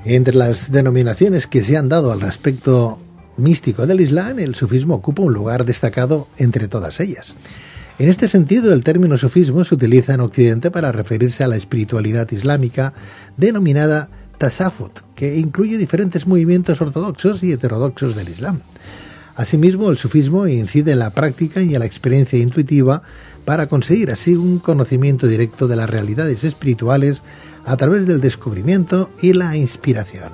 Entre las denominaciones que se han dado al aspecto místico del Islam, el sufismo ocupa un lugar destacado entre todas ellas. En este sentido, el término sufismo se utiliza en Occidente para referirse a la espiritualidad islámica denominada tasawwuf, que incluye diferentes movimientos ortodoxos y heterodoxos del Islam. Asimismo, el sufismo incide en la práctica y en la experiencia intuitiva para conseguir así un conocimiento directo de las realidades espirituales a través del descubrimiento y la inspiración.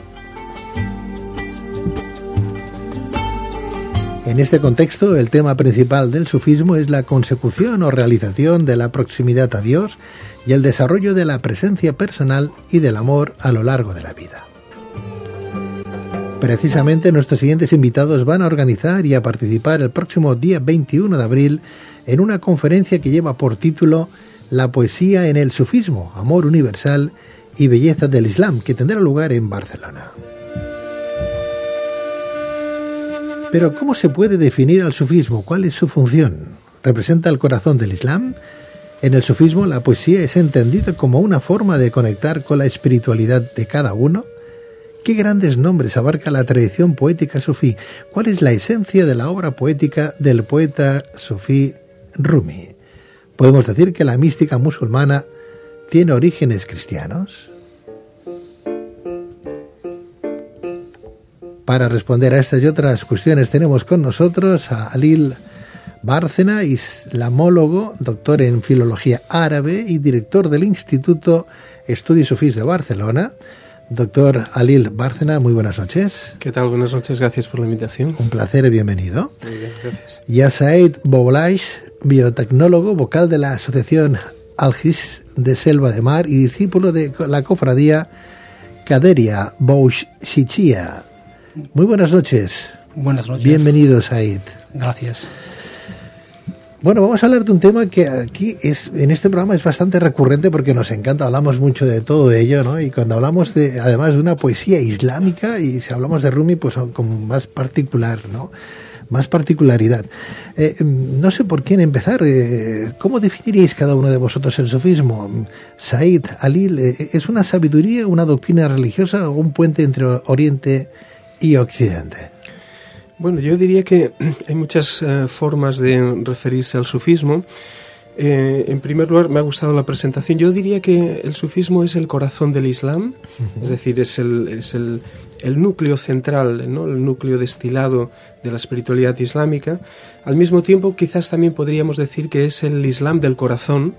En este contexto, el tema principal del sufismo es la consecución o realización de la proximidad a Dios y el desarrollo de la presencia personal y del amor a lo largo de la vida. Precisamente nuestros siguientes invitados van a organizar y a participar el próximo día 21 de abril en una conferencia que lleva por título La poesía en el sufismo, amor universal y belleza del Islam, que tendrá lugar en Barcelona. Pero ¿cómo se puede definir al sufismo? ¿Cuál es su función? ¿Representa el corazón del Islam? En el sufismo, la poesía es entendida como una forma de conectar con la espiritualidad de cada uno. ¿Qué grandes nombres abarca la tradición poética sufí? ¿Cuál es la esencia de la obra poética del poeta sufí Rumi? ¿Podemos decir que la mística musulmana tiene orígenes cristianos? Para responder a estas y otras cuestiones tenemos con nosotros a Alil Bárcena, islamólogo, doctor en filología árabe y director del Instituto Estudis Sufís de Barcelona. Doctor Alil Bárcena, muy buenas noches. ¿Qué tal? Buenas noches, gracias por la invitación. Un placer y bienvenido. Muy bien, gracias. Y a Said Boulaish, biotecnólogo, vocal de la Asociación Al-His de Selva de Mar y discípulo de la cofradía Qaderia Bouchichia. Muy buenas noches. Buenas noches. Bienvenido, Said. Gracias. Bueno, vamos a hablar de un tema que aquí en este programa es bastante recurrente porque nos encanta, hablamos mucho de todo ello, ¿no? Y cuando hablamos además de una poesía islámica, y si hablamos de Rumi, pues con más particular, ¿no? Más particularidad. No sé por quién empezar. ¿Cómo definiríais cada uno de vosotros el sufismo? Said, Alil, ¿es una sabiduría, una doctrina religiosa o un puente entre Oriente y Occidente? Bueno, yo diría que hay muchas formas de referirse al sufismo. En primer lugar, me ha gustado la presentación. Yo diría que el sufismo es el corazón del Islam, es decir, es el núcleo central, ¿no? El núcleo destilado de la espiritualidad islámica. Al mismo tiempo, quizás también podríamos decir que es el Islam del corazón,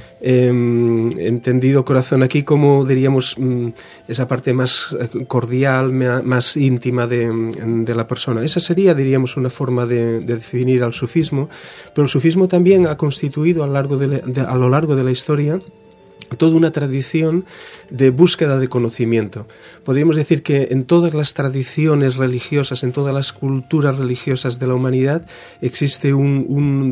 entendido corazón aquí como, diríamos, esa parte más cordial, más íntima de la persona. Esa sería, diríamos, una forma de definir al sufismo, pero el sufismo también ha constituido a lo largo de la historia toda una tradición de búsqueda de conocimiento. Podríamos decir que en todas las tradiciones religiosas, en todas las culturas religiosas de la humanidad, existe un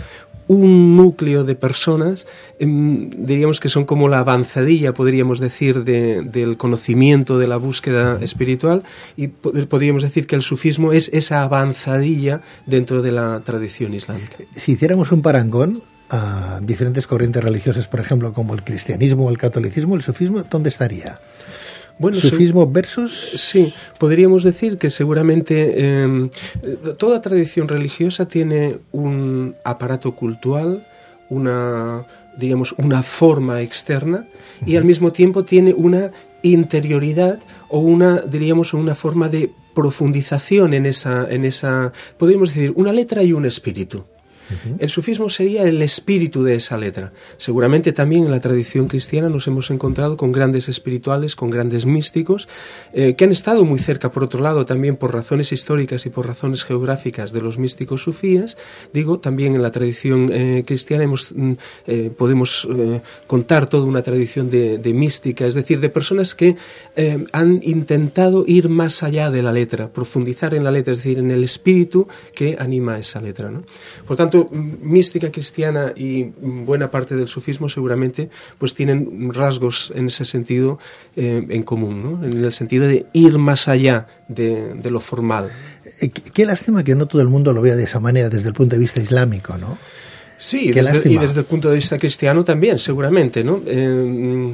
núcleo de personas, diríamos que son como la avanzadilla, podríamos decir, del conocimiento, de la búsqueda espiritual, y podríamos decir que el sufismo es esa avanzadilla dentro de la tradición islámica. Si hiciéramos un parangón a diferentes corrientes religiosas, por ejemplo, como el cristianismo o el catolicismo, el sufismo, ¿dónde estaría? Bueno, ¿sufismo versus...? Sí, podríamos decir que seguramente toda tradición religiosa tiene un aparato cultural, una forma externa, y al mismo tiempo tiene una interioridad o una forma de profundización en esa, podríamos decir, una letra y un espíritu. El sufismo sería el espíritu de esa letra. Seguramente también en la tradición cristiana nos hemos encontrado con grandes espirituales, con grandes místicos, que han estado muy cerca, por otro lado, también por razones históricas y por razones geográficas de los místicos sufíes. Digo, también en la tradición cristiana podemos contar toda una tradición de mística, es decir, de personas que han intentado ir más allá de la letra, profundizar en la letra, es decir, en el espíritu que anima esa letra, ¿no? Por tanto, mística cristiana y buena parte del sufismo seguramente pues tienen rasgos en ese sentido en común, ¿no? En el sentido de ir más allá de lo formal. Qué lástima que no todo el mundo lo vea de esa manera desde el punto de vista islámico, ¿no? Sí, y desde el punto de vista cristiano también, seguramente, ¿no?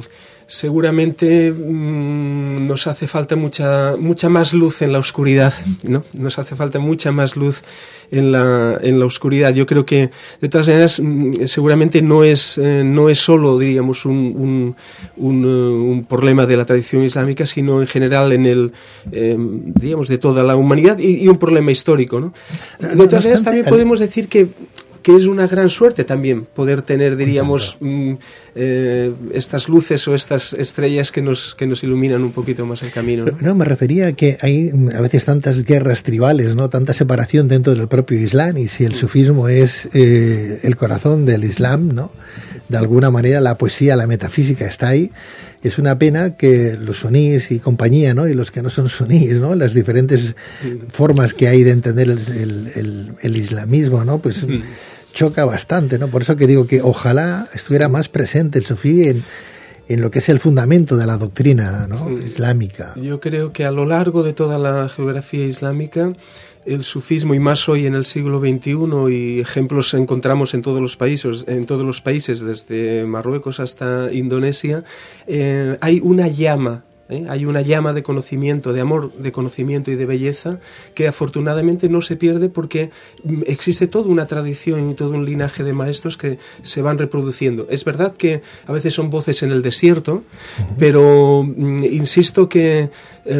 seguramente nos hace falta mucha más luz en la oscuridad, ¿no? Nos hace falta mucha más luz en la oscuridad. Yo creo que, de todas maneras, seguramente no es solo, diríamos, un problema de la tradición islámica, sino en general digamos, de toda la humanidad y un problema histórico, ¿no? De todas maneras, también podemos decir que es una gran suerte también poder tener, diríamos, estas luces o estas estrellas que nos iluminan un poquito más el camino, ¿no? No, me refería a que hay a veces tantas guerras tribales, ¿no? Tanta separación dentro del propio Islam, y si el sufismo es el corazón del Islam, ¿no? De alguna manera la poesía, la metafísica está ahí. Es una pena que los sunníes y compañía, ¿no? Y los que no son sunníes, ¿no? Las diferentes formas que hay de entender el islamismo, ¿no? Pues choca bastante, ¿no? Por eso que digo que ojalá estuviera más presente el sufí en lo que es el fundamento de la doctrina, ¿no? Islámica. Yo creo que a lo largo de toda la geografía islámica, el sufismo, y más hoy en el siglo XXI, y ejemplos encontramos en todos los países, desde Marruecos hasta Indonesia, hay una llama. Hay una llama de conocimiento, de amor, de conocimiento y de belleza que afortunadamente no se pierde, porque existe toda una tradición y todo un linaje de maestros que se van reproduciendo. Es verdad que a veces son voces en el desierto, pero insisto que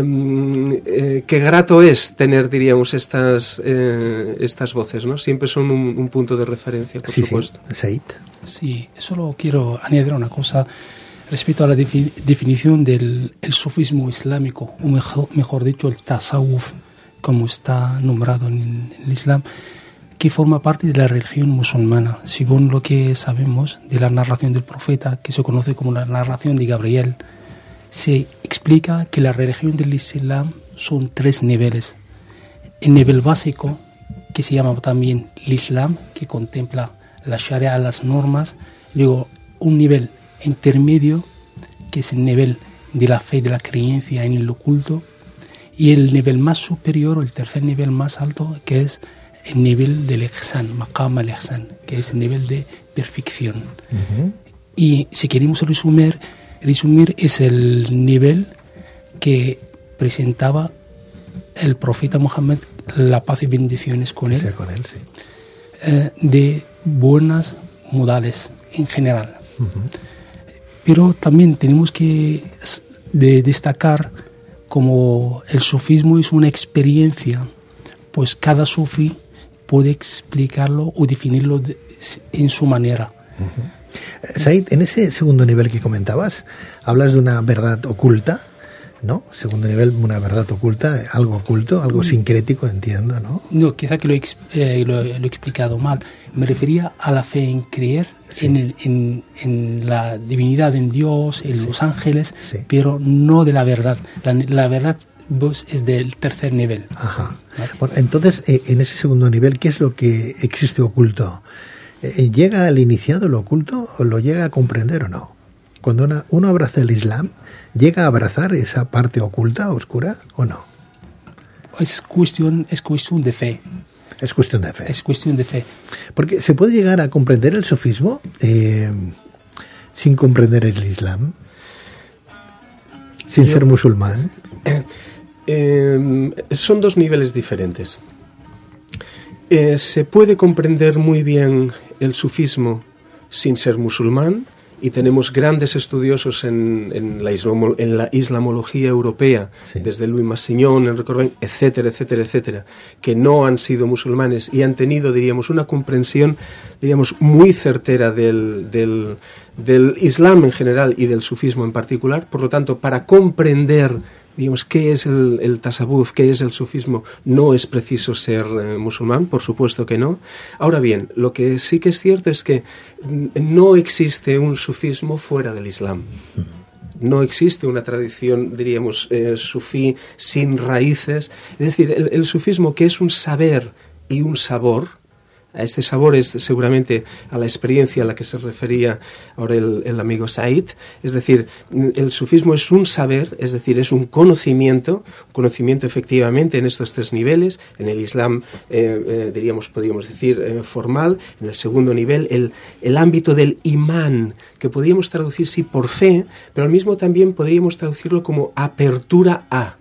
grato es tener, diríamos, estas voces, ¿no? Siempre son un punto de referencia, por supuesto. Sí, Said. Sí, solo quiero añadir una cosa respecto a la definición del sufismo islámico, o mejor dicho, el tasawuf, como está nombrado en el Islam, que forma parte de la religión musulmana, según lo que sabemos de la narración del profeta, que se conoce como la narración de Gabriel. Se explica que la religión del Islam son 3 niveles. El nivel básico, que se llama también el Islam, que contempla la Sharia, las normas. Luego, un nivel intermedio, que es el nivel de la fe, de la creencia en el oculto, y el nivel más superior, o el tercer nivel más alto, que es el nivel del ihsan, maqam al-ihsan, que es el nivel de perfección. Y si queremos resumir es el nivel que presentaba el profeta Muhammad, la paz y bendiciones con él, de buenas modales en general. Pero también tenemos que destacar como el sufismo es una experiencia, pues cada sufí puede explicarlo o definirlo en su manera. Said, en ese segundo nivel que comentabas, hablas de una verdad oculta, ¿no? Segundo nivel, una verdad oculta, algo oculto, algo sincrético, entiendo, ¿no? No, quizá que lo he explicado mal. Me refería a la fe en creer, sí, en la divinidad, en Dios, en los ángeles, pero no de la verdad. La verdad es del tercer nivel. Ajá. Bueno, entonces, en ese segundo nivel, ¿qué es lo que existe oculto? ¿Llega al iniciado lo oculto o lo llega a comprender o no? Cuando uno abraza el Islam, ¿llega a abrazar esa parte oculta, oscura, o no? Es cuestión de fe. Es cuestión de fe. Es cuestión de fe. Porque se puede llegar a comprender el sufismo sin comprender el Islam, sin ser musulmán. Son 2 niveles diferentes. Se puede comprender muy bien el sufismo sin ser musulmán, y tenemos grandes estudiosos en la islamología europea, desde Louis Massignon, Enrique Corbin, etcétera, etcétera, etcétera, que no han sido musulmanes y han tenido, diríamos, una comprensión, diríamos, muy certera del Islam en general y del sufismo en particular. Por lo tanto, para comprender, digamos, qué es el tasawuf, qué es el sufismo, no es preciso ser musulmán, por supuesto que no. Ahora bien, lo que sí que es cierto es que no existe un sufismo fuera del Islam. No existe una tradición, diríamos, sufí sin raíces. Es decir, el sufismo, que es un saber y un sabor, A este sabor es seguramente a la experiencia a la que se refería ahora el amigo Said. Es decir, el sufismo es un saber, es decir, es un conocimiento efectivamente en estos tres niveles. En el Islam, podríamos decir, formal. En el segundo nivel, el ámbito del imán, que podríamos traducir, sí, por fe, pero al mismo también podríamos traducirlo como apertura a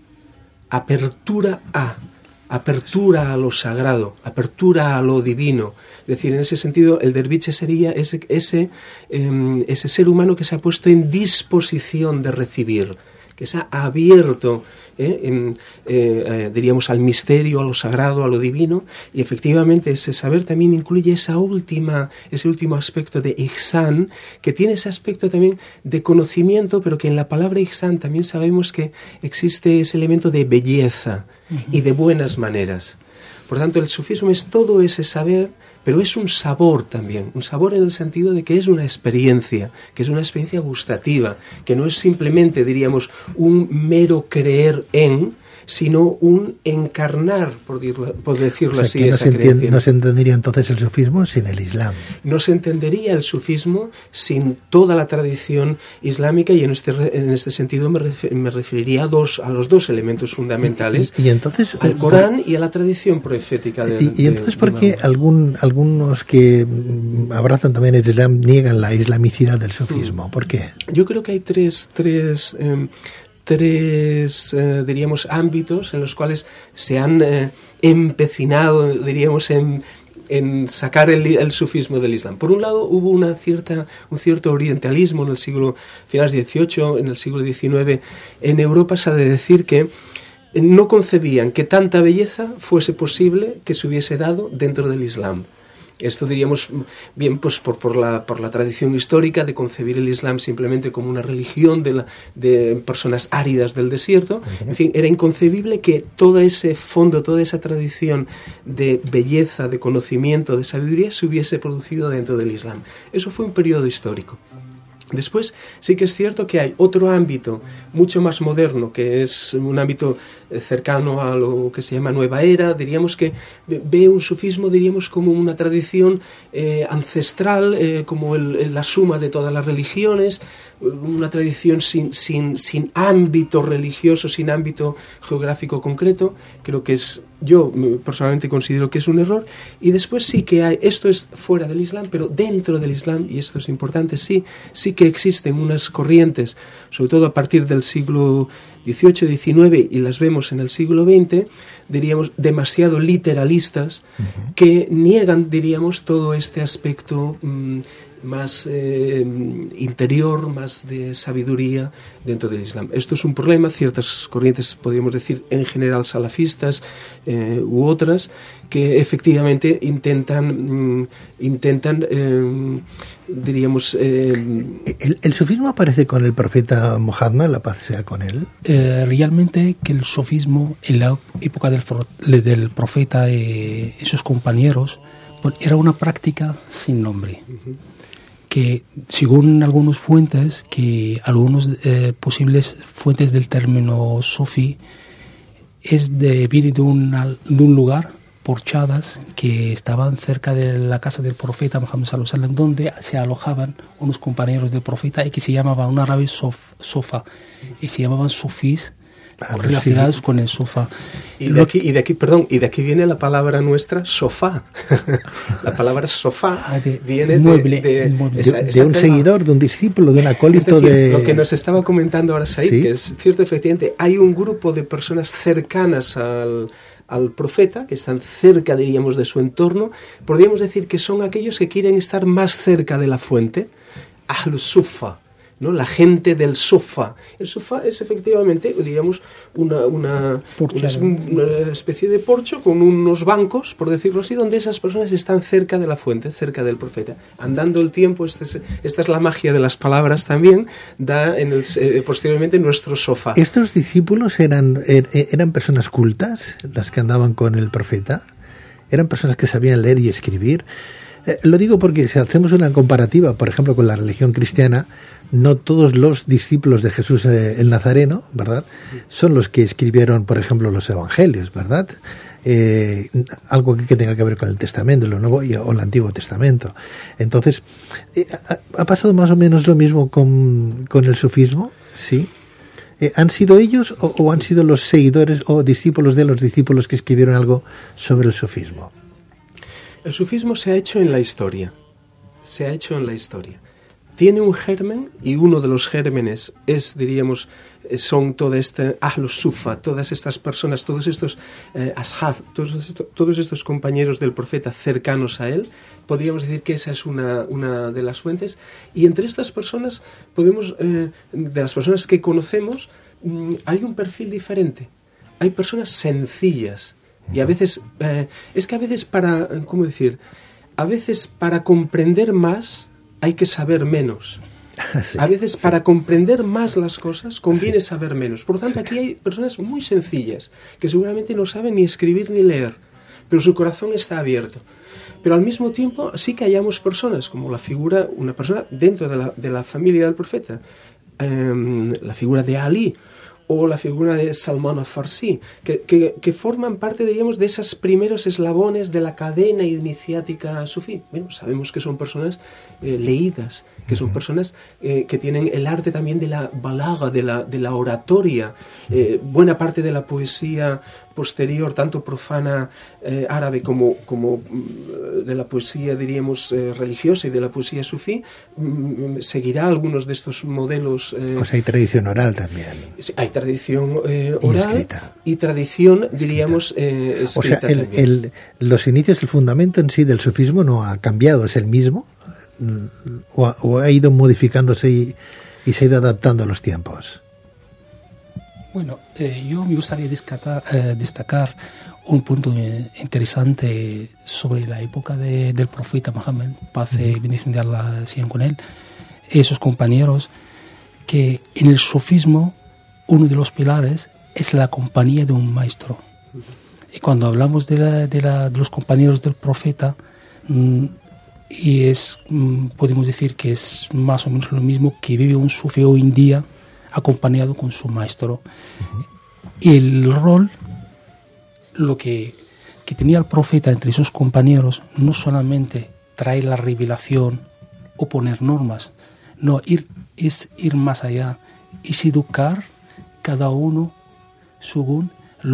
lo sagrado, apertura a lo divino. Es decir, en ese sentido, el derviche sería ese ser humano que se ha puesto en disposición de recibir, que se ha abierto, diríamos, al misterio, a lo sagrado, a lo divino, y efectivamente ese saber también incluye ese último aspecto de ihsan, que tiene ese aspecto también de conocimiento, pero que en la palabra ihsan también sabemos que existe ese elemento de belleza y de buenas maneras. Por tanto, el sufismo es todo ese saber, pero es un sabor también, un sabor en el sentido de que es una experiencia gustativa, que no es simplemente, diríamos, un mero creer en, sino un encarnar, por decirlo así, esa creencia. No se entendería entonces el sufismo sin el Islam. No se entendería el sufismo sin toda la tradición islámica, y en este sentido me referiría a los dos elementos fundamentales, y entonces, al Corán y a la tradición profética. Y entonces, ¿por qué algunos que abrazan también el Islam niegan la islamicidad del sufismo? ¿Por qué? Yo creo que hay tres diríamos, ámbitos en los cuales se han empecinado, diríamos, en sacar el sufismo del Islam. Por un lado, hubo un cierto orientalismo en el siglo finales XVIII, en el siglo XIX, en Europa, se ha de decir que no concebían que tanta belleza fuese posible que se hubiese dado dentro del Islam. Esto diríamos bien pues por la tradición histórica de concebir el Islam simplemente como una religión de personas áridas del desierto. En fin, era inconcebible que todo ese fondo, toda esa tradición de belleza, de conocimiento, de sabiduría se hubiese producido dentro del Islam. Eso fue un periodo histórico. Después sí que es cierto que hay otro ámbito mucho más moderno, que es un ámbito cercano a lo que se llama Nueva Era. Diríamos que ve un sufismo, diríamos, como una tradición ancestral, como la suma de todas las religiones, una tradición sin ámbito religioso, sin ámbito geográfico concreto. Creo que yo personalmente considero que es un error. Y después sí que hay, esto es fuera del Islam, pero dentro del Islam, y esto es importante, sí que existen unas corrientes, sobre todo a partir del siglo XVIII, XIX, y las vemos en el siglo XX, diríamos, demasiado literalistas, que niegan, diríamos, todo este aspecto más interior, más de sabiduría dentro del Islam. Esto es un problema. Ciertas corrientes, podríamos decir, en general salafistas u otras, que efectivamente intentan diríamos... ¿El sufismo aparece con el profeta Muhammad, la paz sea con él? Realmente que el sufismo en la época del profeta y sus compañeros, pues, era una práctica sin nombre. Que según algunas fuentes, algunos posibles fuentes del término sufí, viene de un lugar, porchadas, que estaban cerca de la casa del profeta Muhammad sallallahu alaihi wasallam, donde se alojaban unos compañeros del profeta y que se llamaban, un árabe, sofa, y se llamaban sufís, relacionados con el sofá. Y de aquí viene la palabra nuestra, sofá. La palabra sofá viene de un seguidor, de un discípulo, de un acólito. Es decir, lo que nos estaba comentando ahora Said, ¿sí? Que es cierto, efectivamente, hay un grupo de personas cercanas al profeta, que están cerca, diríamos, de su entorno. Podríamos decir que son aquellos que quieren estar más cerca de la fuente, Ahlus Sufa, ¿no? La gente del sofá. El sofá es efectivamente, diríamos, una especie de porcho con unos bancos, por decirlo así, donde esas personas están cerca de la fuente, cerca del profeta. Andando el tiempo, esta es la magia de las palabras también, da posteriormente nuestro sofá. ¿Estos discípulos eran personas cultas, las que andaban con el profeta? ¿Eran personas que sabían leer y escribir? Lo digo porque si hacemos una comparativa, por ejemplo, con la religión cristiana, no todos los discípulos de Jesús el Nazareno, ¿verdad?, son los que escribieron, por ejemplo, los evangelios, ¿verdad? algo que tenga que ver con el Testamento, lo Nuevo o el Antiguo Testamento. Entonces, ¿ha pasado más o menos lo mismo con el sufismo? Sí. ¿Han sido ellos o han sido los seguidores o discípulos de los discípulos que escribieron algo sobre el sufismo? El sufismo se ha hecho en la historia. Se ha hecho en la historia. Tiene un germen, y uno de los gérmenes es, diríamos, son toda esta Ahlus Sufa, todas estas personas, todos estos ashab, todos estos compañeros del profeta cercanos a él. Podríamos decir que esa es una de las fuentes. Y entre estas personas, de las personas que conocemos, hay un perfil diferente. Hay personas sencillas. Y a veces, a veces para comprender más hay que saber menos. Sí, a veces para comprender más las cosas conviene saber menos. Por lo tanto, aquí hay personas muy sencillas que seguramente no saben ni escribir ni leer, pero su corazón está abierto. Pero al mismo tiempo sí que hallamos personas, como una persona dentro de la familia del profeta, la figura de Ali, o la figura de Salman al-Farsi, que forman parte, diríamos, de esos primeros eslabones de la cadena iniciática sufí. Bueno, sabemos que son personas leídas, que son personas que tienen el arte también de la balaga, de la oratoria. Buena parte de la poesía posterior, tanto profana árabe como de la poesía, diríamos, religiosa y de la poesía sufí, seguirá algunos de estos modelos. Pues hay tradición oral también. Hay tradición oral y tradición, diríamos, escrita. O sea, los inicios, el fundamento en sí del sufismo no ha cambiado, es el mismo, o ha ido modificándose y se ha ido adaptando a los tiempos. Bueno, yo me gustaría destacar un punto interesante sobre la época del profeta Mohammed, paz y bendición de Allah sean con él, y sus compañeros, que en el sufismo uno de los pilares es la compañía de un maestro. Y cuando hablamos de los compañeros del profeta, podemos decir que es más o menos lo mismo que vive un sufí hoy en día acompañado con su maestro. Y el rol, lo que tenía el profeta entre sus compañeros, no solamente traer la revelación o poner normas, no, es ir más allá, es educar cada uno según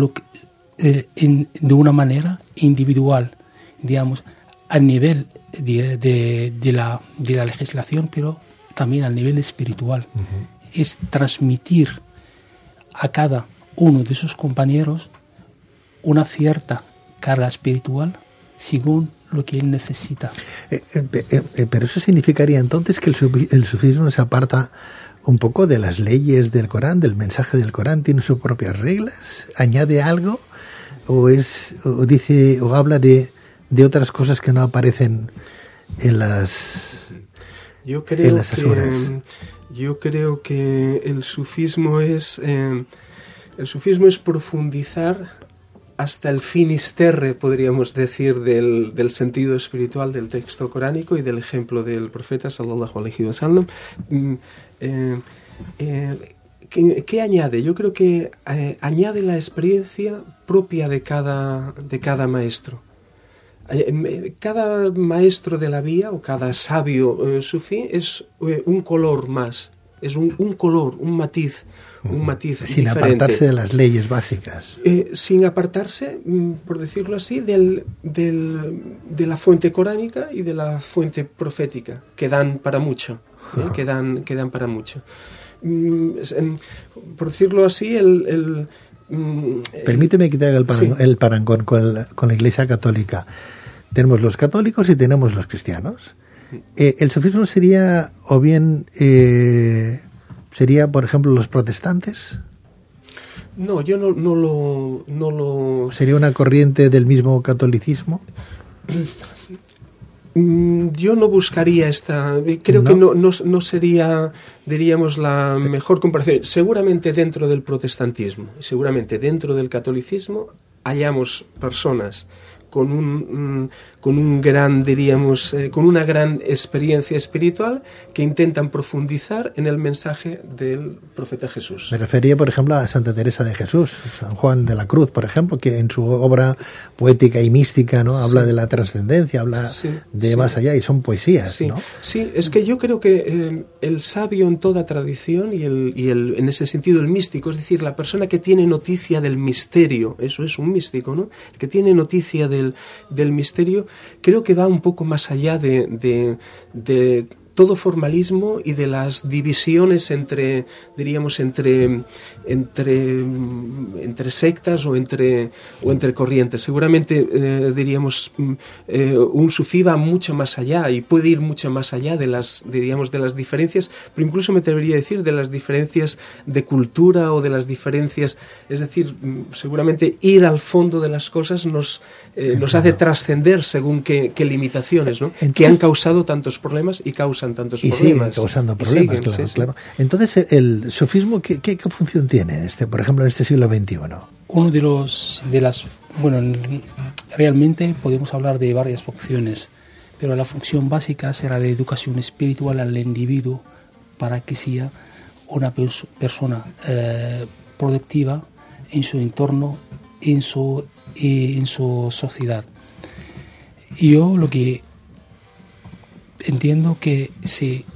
de una manera individual, digamos, a nivel de la legislación, pero también al nivel espiritual. Es transmitir a cada uno de sus compañeros una cierta carga espiritual según lo que él necesita. Pero eso significaría entonces que el sufismo se aparta un poco de las leyes del Corán, del mensaje del Corán, tiene sus propias reglas, añade algo o dice o habla de otras cosas que no aparecen en las asuras. Yo creo que el sufismo es profundizar hasta el finisterre, podríamos decir, del sentido espiritual del texto coránico y del ejemplo del profeta sallallahu alaihi wasallam. ¿Qué añade? Yo creo que añade la experiencia propia de cada maestro. Cada maestro de la vía o cada sabio sufí es un color más, es un color, un matiz sin diferente. Apartarse de las leyes básicas. Sin apartarse, por decirlo así, de la fuente coránica y de la fuente profética, que dan para mucho, que dan para mucho. Por decirlo así, permíteme que te haga el parangón con la Iglesia Católica. Tenemos los católicos y tenemos los cristianos. El sufismo sería, o bien, sería, por ejemplo, los protestantes. No, yo no lo... ¿Sería una corriente del mismo catolicismo? Yo no buscaría creo que no sería, diríamos, la mejor comparación. Seguramente dentro del protestantismo, seguramente dentro del catolicismo hallamos personas con un gran, diríamos, con una gran experiencia espiritual que intentan profundizar en el mensaje del profeta Jesús. Me refería, por ejemplo, a Santa Teresa de Jesús, San Juan de la Cruz, por ejemplo, que en su obra poética y mística, ¿no?, habla de la trascendencia, habla de más allá, y son poesías, ¿no? Sí, es que yo creo que el sabio en toda tradición y en ese sentido el místico, es decir, la persona que tiene noticia del misterio, eso es un místico, ¿no? El que tiene noticia del misterio, creo que va un poco más allá de todo formalismo y de las divisiones entre sectas o entre corrientes. Seguramente, un sufí va mucho más allá y puede ir mucho más allá de las diferencias, pero incluso me atrevería a decir de las diferencias de cultura o de las diferencias, es decir, seguramente ir al fondo de las cosas nos hace trascender según qué limitaciones, ¿no? Entonces, que han causado tantos problemas y causan tantos problemas. Siguen causando problemas, claro. Entonces, ¿el sufismo qué función tiene, por ejemplo, en este siglo XXI? Realmente podemos hablar de varias funciones, pero la función básica será la educación espiritual al individuo para que sea una persona productiva en su entorno, en su sociedad. Yo lo que entiendo que si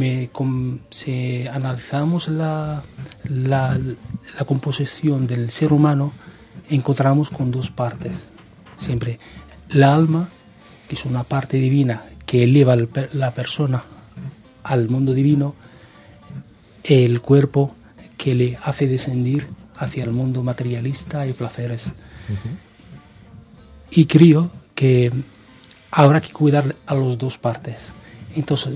analizamos la composición del ser humano, encontramos con dos partes. Siempre la alma, que es una parte divina que eleva la persona al mundo divino, el cuerpo que le hace descender hacia el mundo materialista y placeres. Uh-huh. Y creo que habrá que cuidar a las dos partes. Entonces,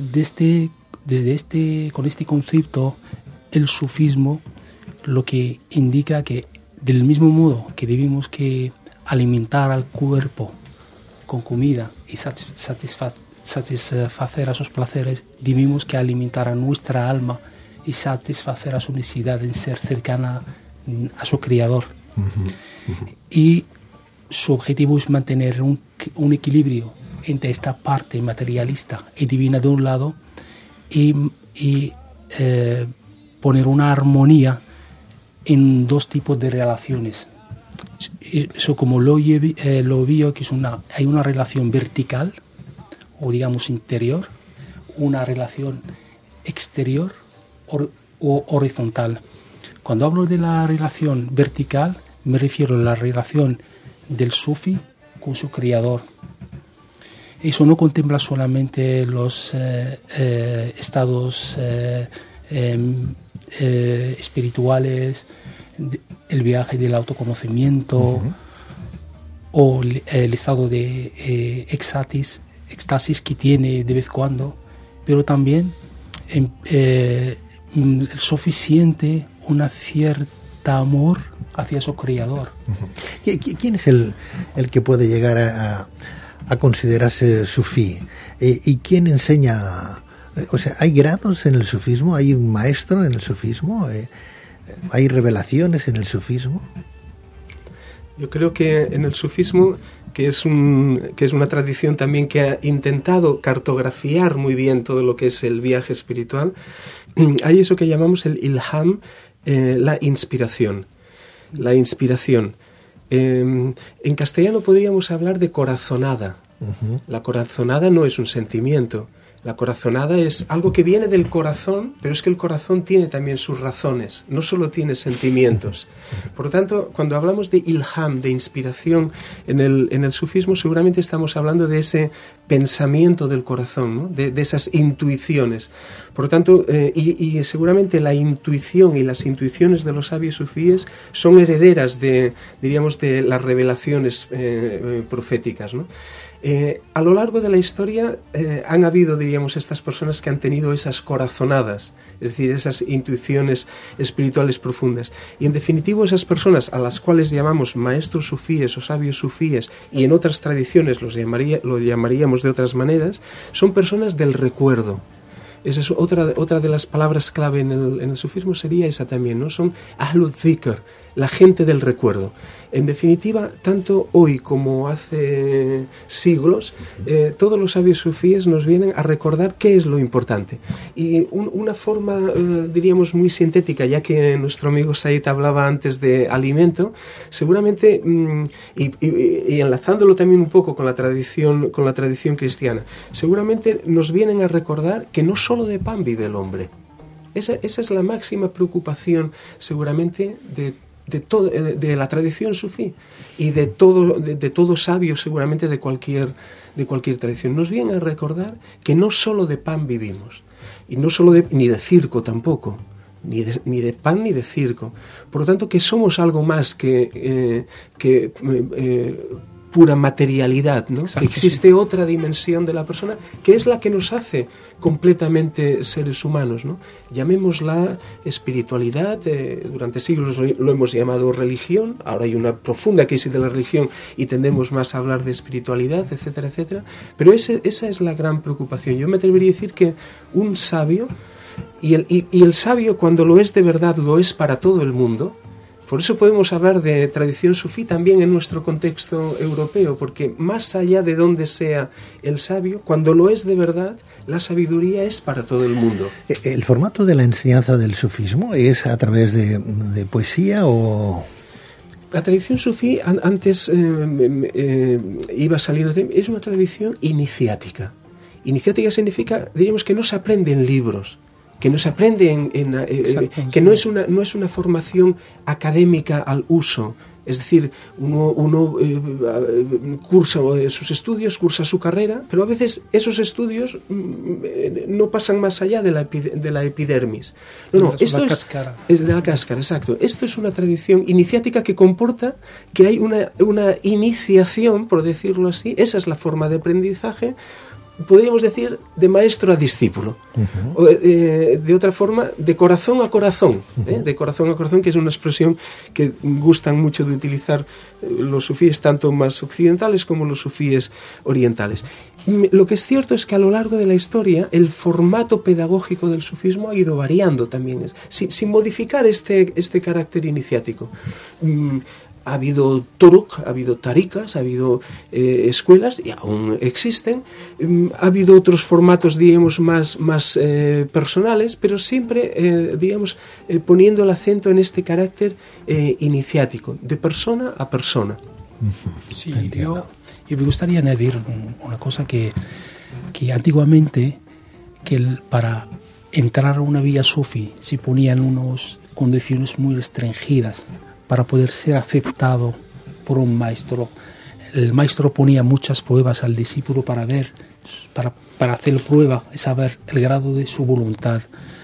con este concepto, el sufismo lo que indica que del mismo modo que debemos que alimentar al cuerpo con comida y satisfacer a sus placeres, debemos que alimentar a nuestra alma y satisfacer a su necesidad en ser cercana a su Creador. Uh-huh. Uh-huh. Y su objetivo es mantener un equilibrio entre esta parte materialista y divina de un lado y poner una armonía en dos tipos de relaciones. Eso como lo veo, que hay una relación vertical o digamos interior, una relación exterior o horizontal. Cuando hablo de la relación vertical me refiero a la relación del sufi con su creador. Eso no contempla solamente los estados espirituales, el viaje del autoconocimiento, uh-huh, o el estado de éxtasis que tiene de vez en cuando, pero también el sufi siente una cierta amor hacia su creador. Uh-huh. ¿Quién es el que puede llegar a considerarse sufí? ¿Y quién enseña? O sea, ¿hay grados en el sufismo? ¿Hay un maestro en el sufismo? ¿Hay revelaciones en el sufismo? Yo creo que en el sufismo, que es una tradición también que ha intentado cartografiar muy bien todo lo que es el viaje espiritual, hay eso que llamamos el ilham, la inspiración. La inspiración. En castellano podríamos hablar de corazonada. Uh-huh. La corazonada no es un sentimiento. La corazonada es algo que viene del corazón, pero es que el corazón tiene también sus razones, no solo tiene sentimientos. Por lo tanto, cuando hablamos de ilham, de inspiración en el sufismo, seguramente estamos hablando de ese pensamiento del corazón, ¿no? de esas intuiciones. Por lo tanto, y seguramente la intuición y las intuiciones de los sabios sufíes son herederas de las revelaciones proféticas, ¿no? A lo largo de la historia han habido, estas personas que han tenido esas corazonadas, es decir, esas intuiciones espirituales profundas. Y en definitivo esas personas a las cuales llamamos maestros sufíes o sabios sufíes, y en otras tradiciones lo llamaríamos de otras maneras, son personas del recuerdo. esa es otra de las palabras clave en el sufismo, sería esa también, ¿no? Son Ahlul Dhikr, la gente del recuerdo. En definitiva, tanto hoy como hace siglos, todos los sabios sufíes nos vienen a recordar qué es lo importante. Y una forma, diríamos, muy sintética, ya que nuestro amigo Said hablaba antes de alimento, seguramente, y enlazándolo también un poco con la tradición cristiana, seguramente nos vienen a recordar que no solo de pan vive el hombre. Esa es la máxima preocupación, seguramente, de la tradición sufí y de todo sabio, seguramente de cualquier tradición. Nos viene a recordar que no solo de pan vivimos, y no solo ni de circo tampoco, ni de pan ni de circo. Por lo tanto, que somos algo más que pura materialidad, ¿no? Exacto, que existe sí. Otra dimensión de la persona que es la que nos hace completamente seres humanos, ¿no? Llamémosla espiritualidad, durante siglos lo hemos llamado religión, ahora hay una profunda crisis de la religión y tendemos más a hablar de espiritualidad, etcétera, etcétera, pero esa es la gran preocupación. Yo me atrevería a decir que un sabio, y el sabio cuando lo es de verdad, lo es para todo el mundo. Por eso podemos hablar de tradición sufí también en nuestro contexto europeo, porque más allá de donde sea el sabio, cuando lo es de verdad, la sabiduría es para todo el mundo. ¿El formato de la enseñanza del sufismo es a través de poesía o...? La tradición sufí, antes iba saliendo, es una tradición iniciática. Iniciática significa, diríamos, que no se aprende en libros, que no se aprende que no es una formación académica al uso. Es decir, uno cursa sus estudios, cursa su carrera, pero a veces esos estudios no pasan más allá de la epidermis. No, esto es cáscara. De la cáscara, exacto. Esto es una tradición iniciática que comporta que hay una iniciación, por decirlo así. Esa es la forma de aprendizaje, podríamos decir, de maestro a discípulo. Uh-huh. O, de otra forma, de corazón a corazón. Uh-huh. De corazón a corazón, que es una expresión que gustan mucho de utilizar los sufíes, tanto más occidentales como los sufíes orientales. Lo que es cierto es que a lo largo de la historia el formato pedagógico del sufismo ha ido variando también, sin modificar este carácter iniciático. Ha habido turuk, ha habido tarikas, ha habido escuelas, y aún existen. Ha habido otros formatos, digamos, más personales, pero siempre, poniendo el acento en este carácter iniciático, de persona a persona. Sí, yo me gustaría añadir una cosa que antiguamente, para entrar a una vía sufi se ponían unas condiciones muy restringidas para poder ser aceptado por un maestro. El maestro ponía muchas pruebas al discípulo para hacer prueba y saber el grado de su voluntad.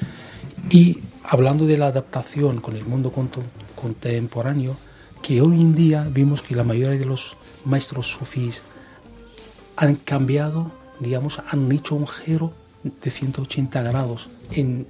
Y hablando de la adaptación con el mundo contemporáneo, que hoy en día vimos que la mayoría de los maestros sufís han cambiado, digamos, han hecho un giro de 180 grados en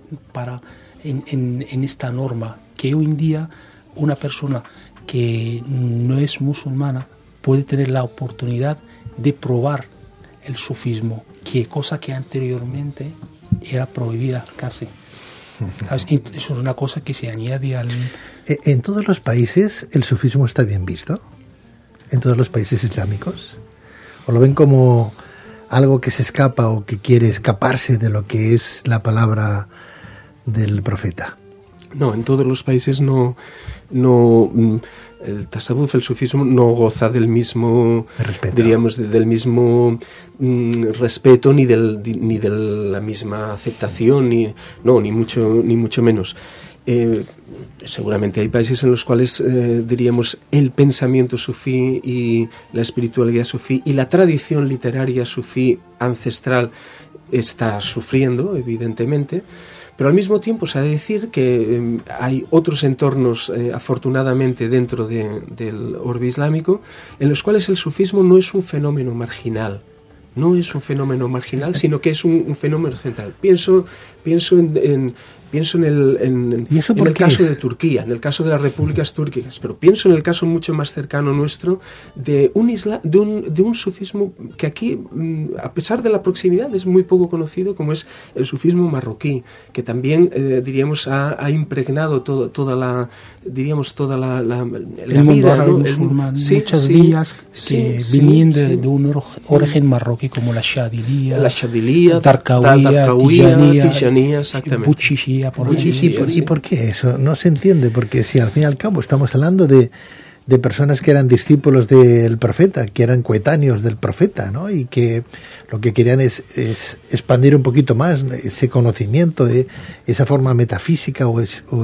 esta norma, que hoy en día una persona que no es musulmana puede tener la oportunidad de probar el sufismo, cosa que anteriormente era prohibida casi. ¿Sabes? Eso es una cosa que se añade al... ¿En todos los países el sufismo está bien visto? ¿En todos los países islámicos? ¿O lo ven como algo que se escapa o que quiere escaparse de lo que es la palabra del profeta? No, en todos los países no el tasawuf, el sufismo, no goza del mismo, diríamos, del mismo respeto ni de la misma aceptación, ni mucho menos. Seguramente hay países en los cuales, diríamos, el pensamiento sufí y la espiritualidad sufí y la tradición literaria sufí ancestral está sufriendo, evidentemente. Pero al mismo tiempo se ha de decir que hay otros entornos, afortunadamente, dentro del orbe islámico, en los cuales el sufismo no es un fenómeno marginal. No es un fenómeno marginal, sino que es un fenómeno central. Pienso en pienso en el caso de Turquía, en el caso de las repúblicas túrquicas, pero pienso en el caso mucho más cercano nuestro de un sufismo que aquí, a pesar de la proximidad, es muy poco conocido, como es el sufismo marroquí, que también, diríamos, ha impregnado toda la el mundo árabe musulmán, muchas vías que venían de un origen marroquí, como la Shadilía, Tarqawiyya, Tijaniyya, exactamente. ¿Y por qué eso? No se entiende, porque si al fin y al cabo estamos hablando de personas que eran discípulos del profeta, que eran coetáneos del profeta, ¿no? Y que lo que querían es expandir un poquito más ese conocimiento, esa forma metafísica o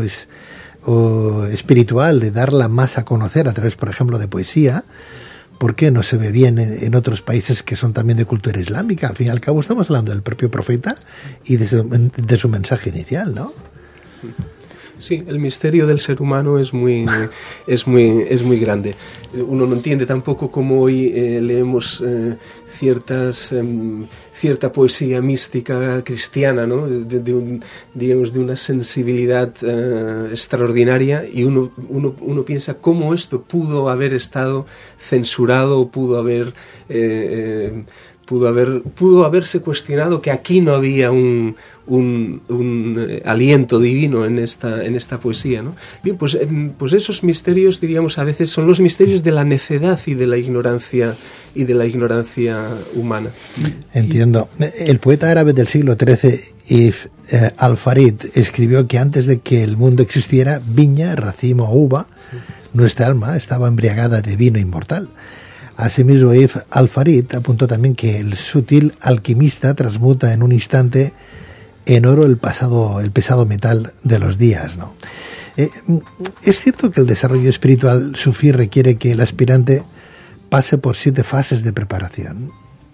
espiritual de darla más a conocer a través, por ejemplo, de poesía. ¿Por qué no se ve bien en otros países que son también de cultura islámica? Al fin y al cabo estamos hablando del propio profeta y de su mensaje inicial, ¿no? Sí, el misterio del ser humano es muy grande. Uno no entiende tampoco cómo hoy leemos cierta poesía mística cristiana, ¿no? de una sensibilidad extraordinaria, y uno piensa cómo esto pudo haber estado censurado, pudo haberse cuestionado que aquí no había un aliento divino en esta poesía, ¿no? Bien, pues esos misterios, diríamos, a veces son los misterios de la necedad y de la ignorancia humana. Entiendo. El poeta árabe del siglo XIII, Ibn al-Farid, escribió que antes de que el mundo existiera, viña, racimo o uva, nuestra alma estaba embriagada de vino inmortal. Asimismo, Ibn al-Farid apuntó también que el sutil alquimista transmuta en un instante en oro el pesado metal de los días, ¿no? Es cierto que el desarrollo espiritual sufí requiere que el aspirante pase por 7 fases de preparación.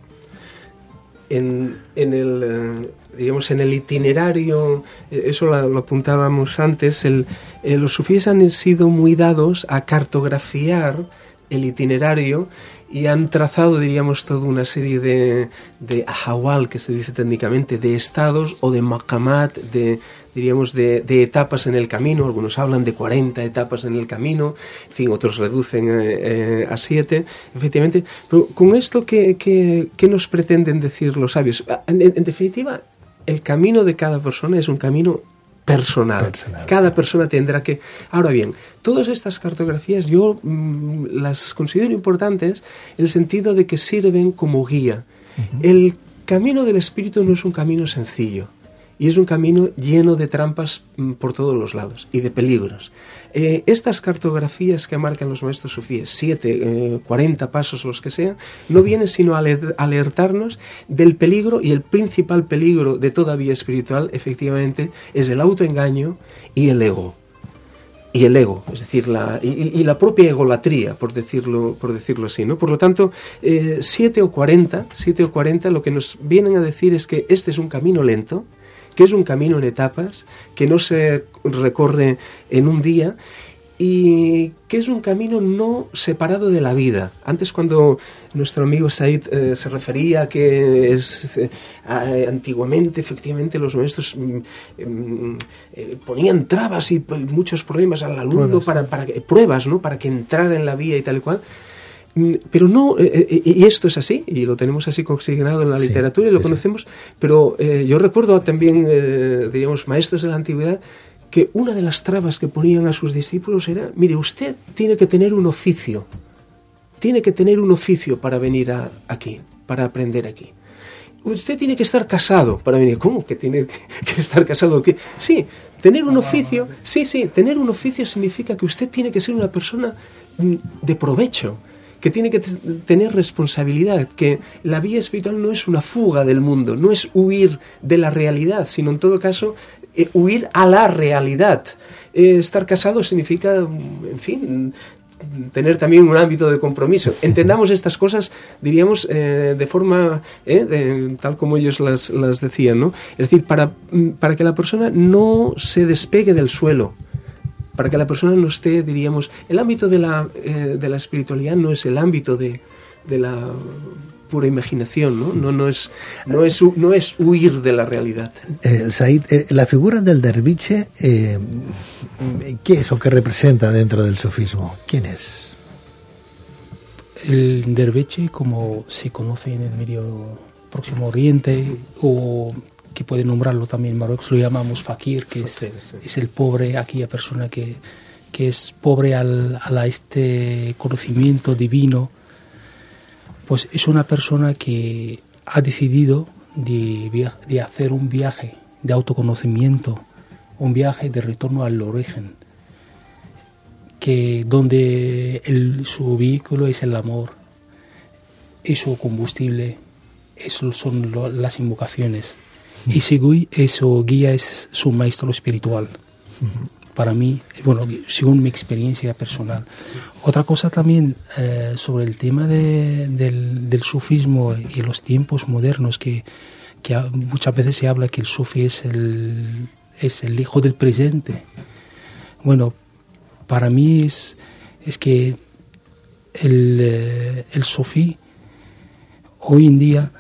En el itinerario, eso lo apuntábamos antes, los sufíes han sido muy dados a cartografiar el itinerario y han trazado, diríamos, toda una serie de ahawal, que se dice técnicamente, de estados o de maqamat, de etapas en el camino. Algunos hablan de 40 etapas en el camino, en fin, otros reducen a 7, efectivamente. Pero con esto, ¿qué nos pretenden decir los sabios? En definitiva, el camino de cada persona es un camino personal. Cada persona tendrá que... Ahora bien, todas estas cartografías yo las considero importantes en el sentido de que sirven como guía. Uh-huh. El camino del espíritu no es un camino sencillo, y es un camino lleno de trampas por todos los lados y de peligros. Estas cartografías que marcan los maestros sufíes, 7, 40 pasos, los que sean, no vienen sino a alertarnos del peligro, y el principal peligro de toda vía espiritual, efectivamente, es el autoengaño y el ego. Y el ego, es decir, la propia egolatría, por decirlo así, ¿no? Por lo tanto, 7 o 40, lo que nos vienen a decir es que este es un camino lento, que es un camino en etapas, que no se recorre en un día, y que es un camino no separado de la vida. Antes, cuando nuestro amigo Said se refería a que antiguamente, efectivamente, los maestros ponían trabas y muchos problemas al alumno, pruebas, ¿no? Para que entrara en la vía y tal y cual. Pero no, y esto es así, y lo tenemos así consignado en la literatura, y lo conocemos, pero yo recuerdo también, diríamos, maestros de la antigüedad, que una de las trabas que ponían a sus discípulos era: mire, usted tiene que tener un oficio para venir aquí, para aprender aquí. Usted tiene que estar casado para venir. ¿Cómo que tiene que estar casado? ¿Qué? Sí, tener un oficio, tener un oficio significa que usted tiene que ser una persona de provecho, que tiene que tener responsabilidad, que la vía espiritual no es una fuga del mundo, no es huir de la realidad, sino en todo caso huir a la realidad. Estar casado significa, en fin, tener también un ámbito de compromiso. Entendamos estas cosas, diríamos, de forma tal como ellos las decían, ¿no? Es decir, para que la persona no se despegue del suelo, para que la persona no esté, diríamos, el ámbito de la espiritualidad no es el ámbito de la pura imaginación, ¿no? No es huir de la realidad. Said, la figura del derviche, ¿qué es o qué representa dentro del sufismo? ¿Quién es? El derviche, como se conoce en el Medio Próximo Oriente, o que puede nombrarlo también en Marruecos, lo llamamos fakir, que es el pobre, aquella persona que es pobre a este conocimiento divino. Pues es una persona que ha decidido de hacer un viaje de autoconocimiento, un viaje de retorno al origen, que donde su vehículo es el amor y su combustible son las invocaciones, y su guía es su maestro espiritual. Para mí, bueno, según mi experiencia personal. Otra cosa también sobre el tema del sufismo y los tiempos modernos, que muchas veces se habla que el sufí es el hijo del presente. Bueno, para mí es que el sufí hoy en día,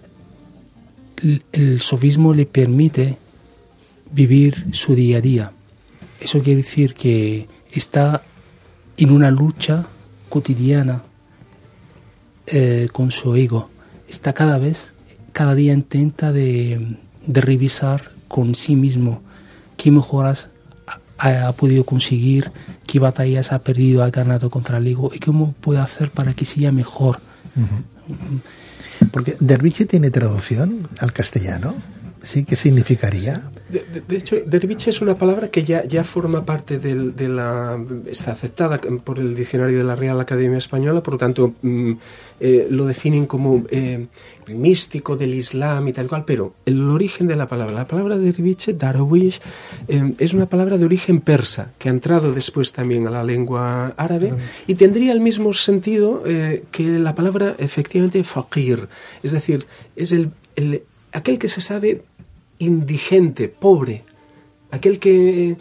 el sufismo le permite vivir su día a día. Eso quiere decir que está en una lucha cotidiana con su ego. Está cada día intenta de revisar con sí mismo qué mejoras ha podido conseguir, qué batallas ha perdido, ha ganado contra el ego y cómo puede hacer para que sea mejor. Porque derviche tiene traducción al castellano. ¿Sí? ¿Qué significaría? De hecho, derviche es una palabra que ya forma parte está aceptada por el diccionario de la Real Academia Española, por lo tanto lo definen como místico del Islam y tal cual, pero el origen de la palabra derviche, darwish, es una palabra de origen persa, que ha entrado después también a la lengua árabe, y tendría el mismo sentido que la palabra efectivamente fakir, es decir, es aquel que se sabe indigente, pobre, aquel que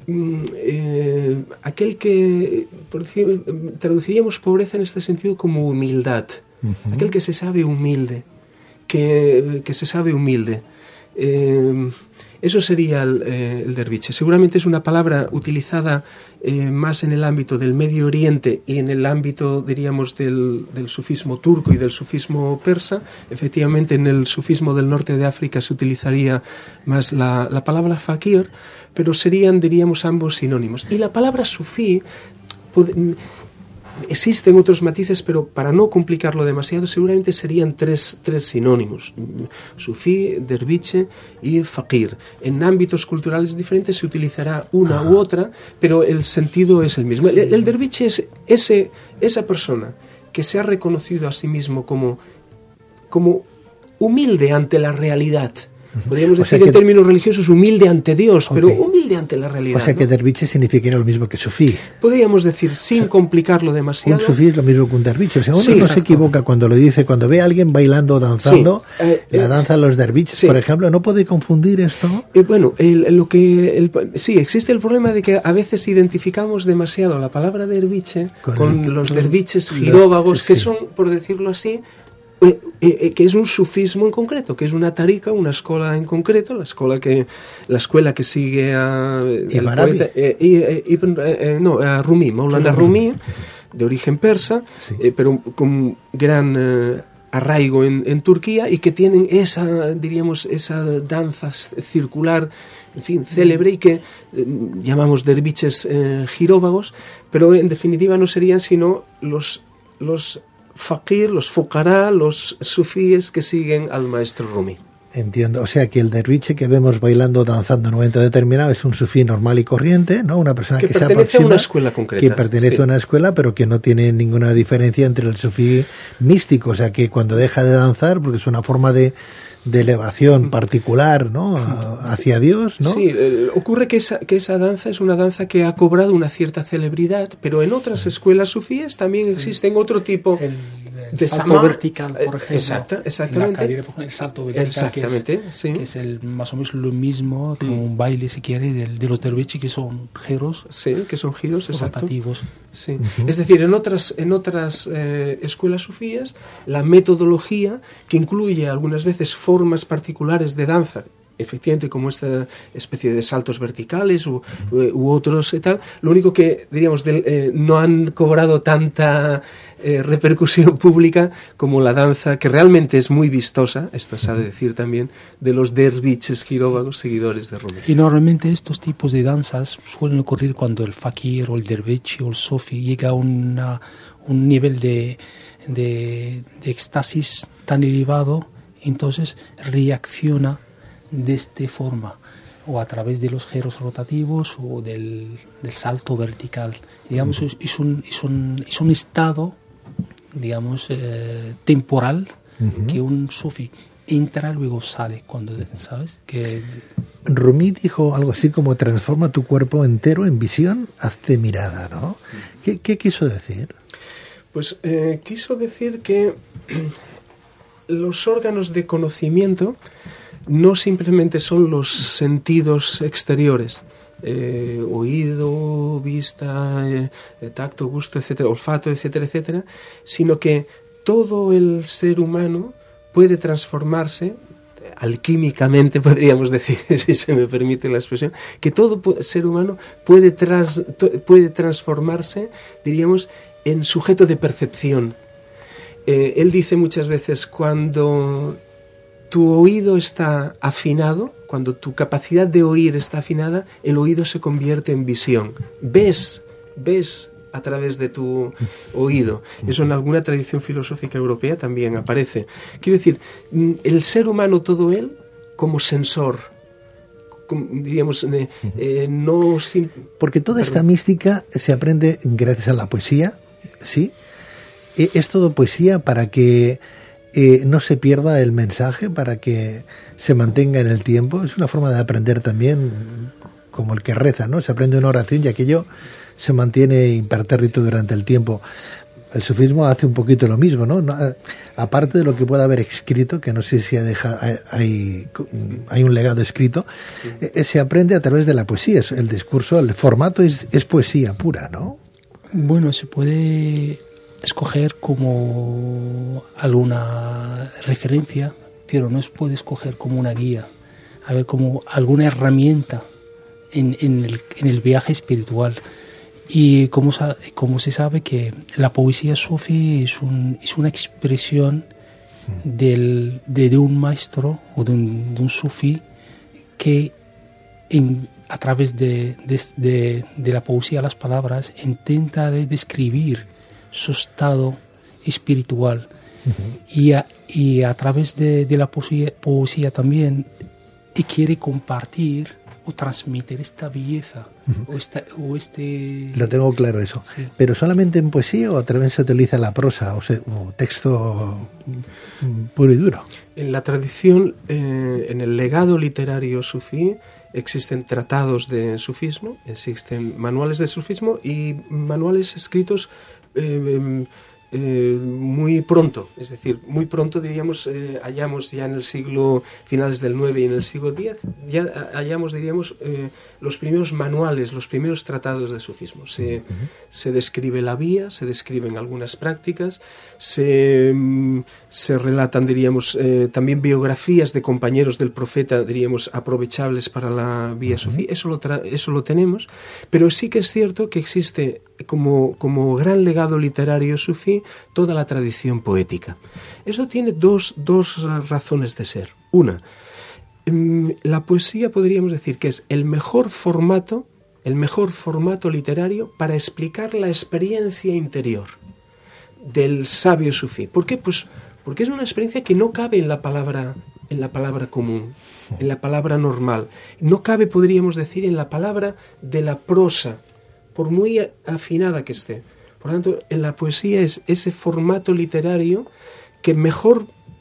por decir, traduciríamos pobreza en este sentido como humildad, aquel que se sabe humilde, que se sabe humilde. Eso sería el derviche. Seguramente es una palabra utilizada más en el ámbito del Medio Oriente y en el ámbito, diríamos, del sufismo turco y del sufismo persa. Efectivamente, en el sufismo del norte de África se utilizaría más la palabra fakir, pero serían, diríamos, ambos sinónimos. Y la palabra sufí, existen otros matices, pero para no complicarlo demasiado, seguramente serían tres sinónimos: sufí, derviche y fakir. En ámbitos culturales diferentes se utilizará una u otra, pero el sentido es el mismo. El derviche es esa persona que se ha reconocido a sí mismo como humilde ante la realidad. Podríamos decir en términos religiosos humilde ante Dios, pero humilde ante la realidad. O sea que derviche significaría lo mismo que sufí. Podríamos decir, sin complicarlo demasiado. Un sufí es lo mismo que un derviche. O sea, uno no se equivoca cuando lo dice, cuando ve a alguien bailando o danzando, la danza de los derviches, por ejemplo, ¿no puede confundir esto? Sí, existe el problema de que a veces identificamos demasiado la palabra derviche con los derviches giróvagos, que son, por decirlo así, que es un sufismo en concreto, que es una tarika, una escuela en concreto, la escuela que sigue a Rumi, Maulana Rumi, de origen persa, pero con gran arraigo en Turquía, y que tienen esa danza circular, en fin, célebre, y que llamamos derviches giróvagos, pero en definitiva no serían sino los fakir, los fuqará, los sufíes que siguen al maestro Rumi. Entiendo, o sea que el derviche que vemos bailando, danzando en un momento determinado es un sufí normal y corriente, ¿no? Una persona que se aproxima, a una escuela concreta, que pertenece a una escuela, pero que no tiene ninguna diferencia entre el sufí místico, o sea que cuando deja de danzar, porque es una forma de elevación particular, ¿no? Hacia Dios, ¿no? Sí, ocurre que esa danza es una danza que ha cobrado una cierta celebridad, pero en otras escuelas sufíes también existen otro tipo el salto vertical, por ejemplo. Exactamente. En la carrera, el salto vertical, que es el, más o menos lo mismo, como un baile, si quiere, de los derviches, que son giros. Sí, que son giros, rotativos. Sí. Es decir, en otras escuelas sufíes, la metodología, que incluye algunas veces formas particulares de danza, efectivamente como esta especie de saltos verticales u otros y tal, lo único que, diríamos, no han cobrado tanta repercusión pública como la danza, que realmente es muy vistosa, esto se ha de decir también, de los derviches giróvagos seguidores de Rumi. Y normalmente estos tipos de danzas suelen ocurrir cuando el fakir o el derviche o el sofi llega a un nivel de éxtasis tan elevado, entonces reacciona de esta forma, o a través de los giros rotativos o del salto vertical. Digamos, es un estado, digamos, temporal, que un sufi entra, luego sale, cuando, ¿sabes? Que Rumi dijo algo así como: transforma tu cuerpo entero en visión, hazte mirada, ¿no? ¿Qué quiso decir? Pues quiso decir que los órganos de conocimiento no simplemente son los sentidos exteriores, oído, vista, tacto, gusto, etcétera, olfato, etcétera, etcétera, sino que todo el ser humano puede transformarse, alquímicamente podríamos decir, si se me permite la expresión, que todo ser humano puede transformarse, diríamos, en sujeto de percepción. Él dice muchas veces: cuando tu oído está afinado, cuando tu capacidad de oír está afinada, el oído se convierte en visión. Ves a través de tu oído. Eso en alguna tradición filosófica europea también aparece. Quiero decir, el ser humano, todo él, como sensor, diríamos, no... Porque toda esta mística se aprende gracias a la poesía, ¿sí? Es todo poesía para que no se pierda el mensaje, para que se mantenga en el tiempo. Es una forma de aprender también, como el que reza, ¿no? Se aprende una oración y aquello se mantiene impertérrito durante el tiempo. El sufismo hace un poquito lo mismo, ¿no? Aparte de lo que pueda haber escrito, que no sé si hay un legado escrito, se aprende a través de la poesía. El discurso, el formato es poesía pura, ¿no? Bueno, se puede escoger como alguna referencia, pero no se puede escoger como una guía, a ver, como alguna herramienta en el viaje espiritual. Y como se sabe que la poesía sufi es una expresión de un maestro o de un sufi que a través de la poesía, las palabras, intenta describir su estado espiritual. Y a través de la poesía también quiere compartir o transmitir esta belleza o este... Lo tengo claro eso. Sí. ¿Pero solamente en poesía o también se utiliza la prosa o texto puro y duro? En la tradición, en el legado literario sufí, existen tratados de sufismo, existen manuales de sufismo y manuales escritos muy pronto, es decir, muy pronto diríamos, hallamos ya en el siglo, finales del 9 y en el siglo X, ya hallamos, diríamos, los primeros manuales, los primeros tratados de sufismo. Se describe la vía, se describen algunas prácticas, se relatan, diríamos, también biografías de compañeros del profeta, diríamos, aprovechables para la vía sufí. Eso lo tenemos, pero sí que es cierto que existe como gran legado literario sufí toda la tradición poética. Eso tiene dos razones de ser. Una, la poesía podríamos decir que es el mejor formato literario para explicar la experiencia interior del sabio sufí. ¿Por qué? Pues porque es una experiencia que no cabe en la palabra común, en la palabra normal. No cabe, podríamos decir, en la palabra de la prosa, por muy afinada que esté. Por lo tanto, en la poesía es ese formato literario que mejor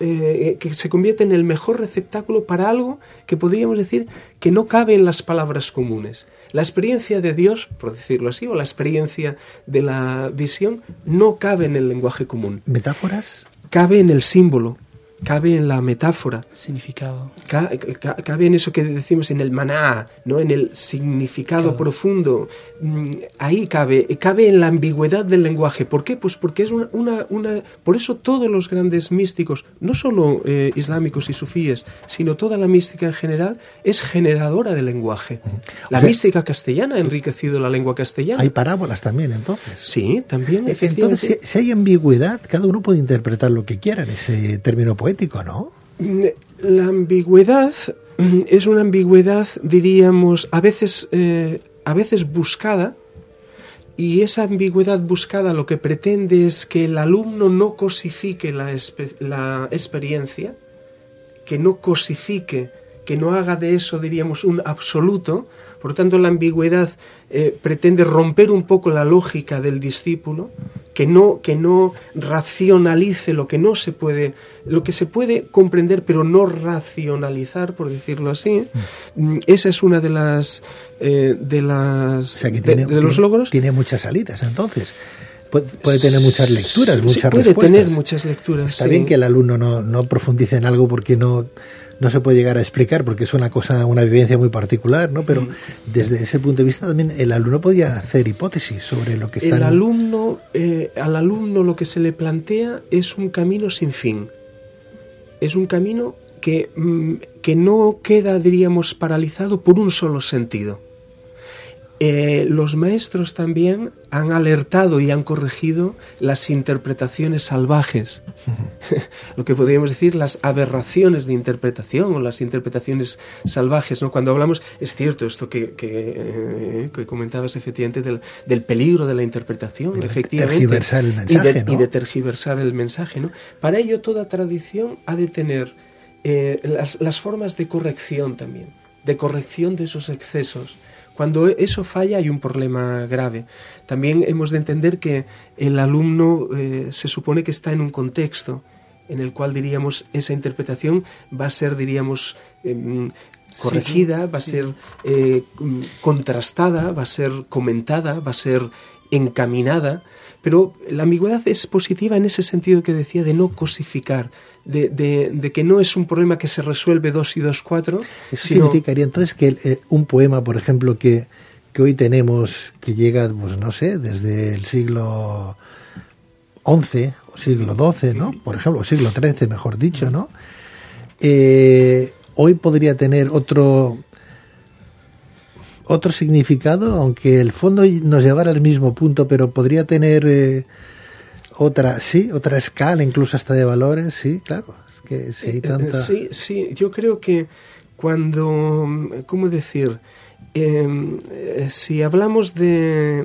que se convierte en el mejor receptáculo para algo que podríamos decir que no cabe en las palabras comunes. La experiencia de Dios, por decirlo así, o la experiencia de la visión, no cabe en el lenguaje común. ¿Metáforas? Cabe en el símbolo, cabe en la metáfora. Significado. Cabe en eso que decimos, en el maná, ¿no? En el significado profundo. Ahí cabe en la ambigüedad del lenguaje. ¿Por qué? Pues porque es por eso todos los grandes místicos, no solo islámicos y sufíes, sino toda la mística en general, es generadora del lenguaje. La mística castellana ha enriquecido la lengua castellana. Hay parábolas también, entonces. Sí, también. Entonces, si hay ambigüedad, cada uno puede interpretar lo que quiera en ese término poético, ¿no? La ambigüedad es una ambigüedad, diríamos, a veces buscada, y esa ambigüedad buscada lo que pretende es que el alumno no cosifique la experiencia, que no cosifique, que no haga de eso, diríamos, un absoluto. Por lo tanto, la ambigüedad pretende romper un poco la lógica del discípulo, que no racionalice lo que se puede comprender, pero no racionalizar, por decirlo así. Esa es una de las O sea, que los logros. Tiene muchas salidas, entonces. Puede tener muchas lecturas, muchas puede respuestas. Puede tener muchas lecturas. Está bien que el alumno no profundice en algo porque no se puede llegar a explicar, porque es una vivencia muy particular, ¿no? Pero desde ese punto de vista también el alumno podía hacer hipótesis sobre lo que está. Al alumno lo que se le plantea es un camino sin fin. Es un camino que no queda, diríamos, paralizado por un solo sentido. Los maestros también han alertado y han corregido las interpretaciones salvajes, lo que podríamos decir las aberraciones de interpretación o las interpretaciones salvajes, ¿no? Cuando hablamos, es cierto esto que comentabas efectivamente del peligro de la interpretación, efectivamente, tergiversar el mensaje, y de tergiversar el mensaje, ¿no? Para ello toda tradición ha de tener las formas de corrección también, de corrección de esos excesos. Cuando eso falla hay un problema grave. También hemos de entender que el alumno se supone que está en un contexto en el cual, diríamos, esa interpretación va a ser, diríamos, corregida, va a ser contrastada, va a ser comentada, va a ser encaminada. Pero la ambigüedad es positiva en ese sentido que decía, de no cosificar, de que no es un problema que se resuelve 2 y 2, 4. Eso significaría entonces que un poema, por ejemplo, que hoy tenemos, que llega, pues no sé, desde el siglo XI o siglo XII, ¿no? Por ejemplo, o siglo XIII, mejor dicho, ¿no? Hoy podría tener otro significado, aunque el fondo nos llevara al mismo punto, pero podría tener otra escala, incluso hasta de valores, sí, claro. Es que si hay tanta... Sí, yo creo que cuando, ¿cómo decir? Si hablamos de